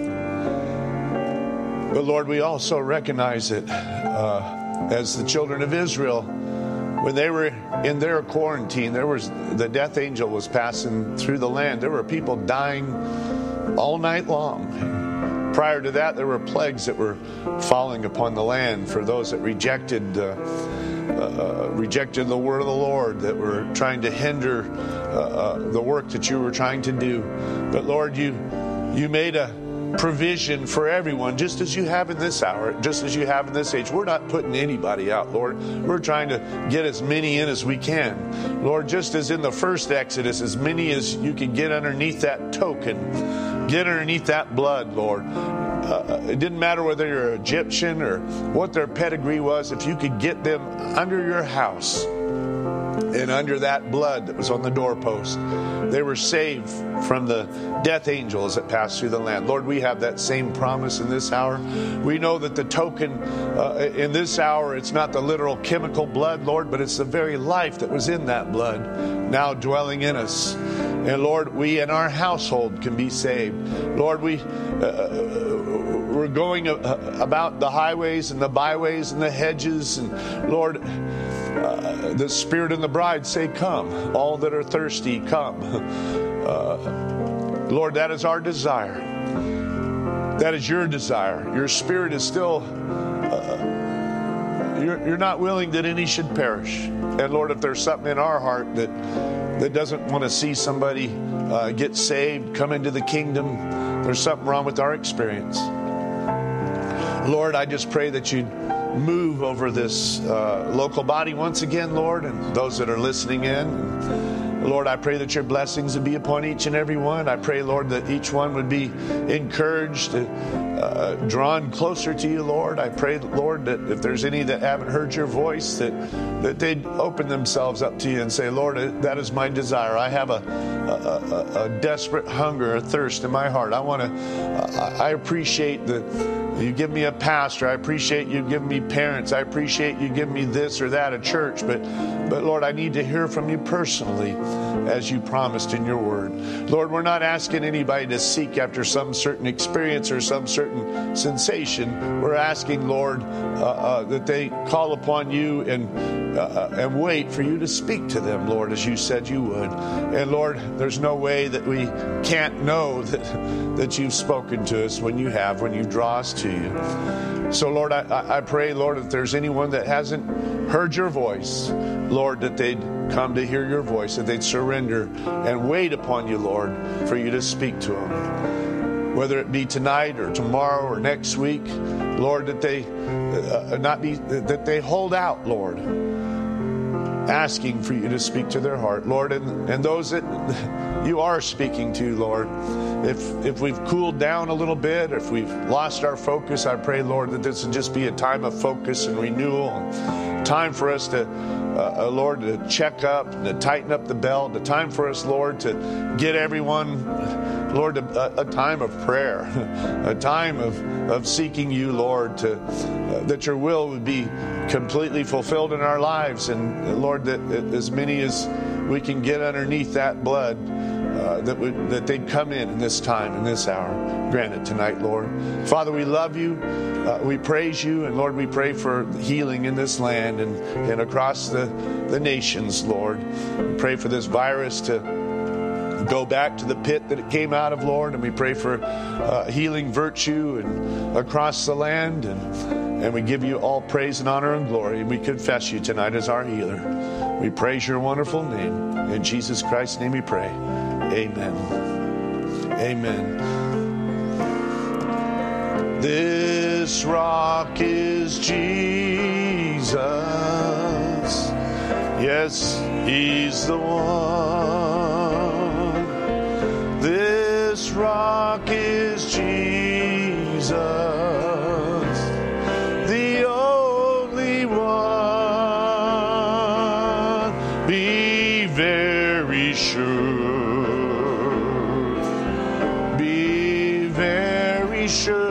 But Lord, we also recognize that uh, as the children of Israel, when they were in their quarantine, there was the death angel was passing through the land. There were people dying all night long. Prior to that, there were plagues that were falling upon the land for those that rejected uh, uh, rejected the word of the Lord, that were trying to hinder uh, uh, the work that you were trying to do. But Lord, you you made a provision for everyone, just as you have in this hour, just as you have in this age. We're not putting anybody out, Lord. We're trying to get as many in as we can. Lord, just as in the first Exodus, as many as you can get underneath that token, get underneath that blood, Lord. Uh, it didn't matter whether you're Egyptian or what their pedigree was. If you could get them under your house and under that blood that was on the doorpost, they were saved from the death angels that passed through the land. Lord, we have that same promise in this hour. We know that the token uh, in this hour, it's not the literal chemical blood, Lord, but it's the very life that was in that blood now dwelling in us. And Lord, we in our household can be saved. Lord, we uh, we're going about the highways and the byways and the hedges, and Lord, Uh, the Spirit and the bride say, come. All that are thirsty, come. Uh, Lord, that is our desire. That is your desire. Your Spirit is still, uh, you're, you're not willing that any should perish. And Lord, if there's something in our heart that, that doesn't want to see somebody uh, get saved, come into the kingdom, there's something wrong with our experience. Lord, I just pray that you'd move over this uh, local body once again, Lord, and those that are listening in. Lord, I pray that your blessings would be upon each and every one. I pray, Lord, that each one would be encouraged, uh, drawn closer to you, Lord. I pray, Lord, that if there's any that haven't heard your voice, that that they'd open themselves up to you and say, Lord, that is my desire. I have a, a, a, a desperate hunger, a thirst in my heart. I want to, I appreciate that you give me a pastor. I appreciate you giving me parents. I appreciate you giving me this or that, a church. But, but Lord, I need to hear from you personally as you promised in your word. Lord, we're not asking anybody to seek after some certain experience or some certain sensation. We're asking, Lord, uh, uh, that they call upon you and uh, and wait for you to speak to them, Lord, as you said you would. And Lord, there's no way that we can't know that, that you've spoken to us when you have, when you draw us to you. So, Lord, I, I pray, Lord, if there's anyone that hasn't heard your voice, Lord, that they'd come to hear your voice, that they'd surrender and wait upon you, Lord, for you to speak to them. Whether it be tonight or tomorrow or next week, Lord, that they uh, not be that they hold out, Lord, asking for you to speak to their heart, Lord, and, and those that you are speaking to, Lord. If if we've cooled down a little bit, if we've lost our focus, I pray, Lord, that this would just be a time of focus and renewal, time for us to, uh, Lord, to check up, to tighten up the belt, a time for us, Lord, to get everyone, Lord, a, a time of prayer, a time of, of seeking you, Lord, to uh, that your will would be completely fulfilled in our lives. And Lord, that as many as we can get underneath that blood, Uh, uh, that would, that they'd come in in this time, in this hour. Grant it tonight, Lord. Father, we love you. Uh, we praise you. And Lord, we pray for healing in this land and, and across the, the nations, Lord. We pray for this virus to go back to the pit that it came out of, Lord. And we pray for uh, healing virtue and across the land. And, and we give you all praise and honor and glory. And we confess you tonight as our healer. We praise your wonderful name. In Jesus Christ's name we pray. Amen. Amen. This rock is Jesus. Yes, he's the one. This rock is Jesus, the only one. Be very sure. Be very sure.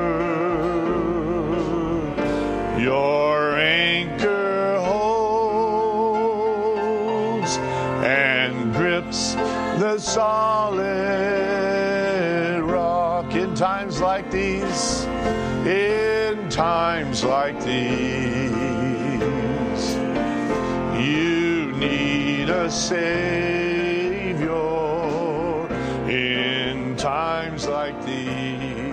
Your anchor holds and grips the solid rock. In times like these, in times like these, you need a Savior. In times like these.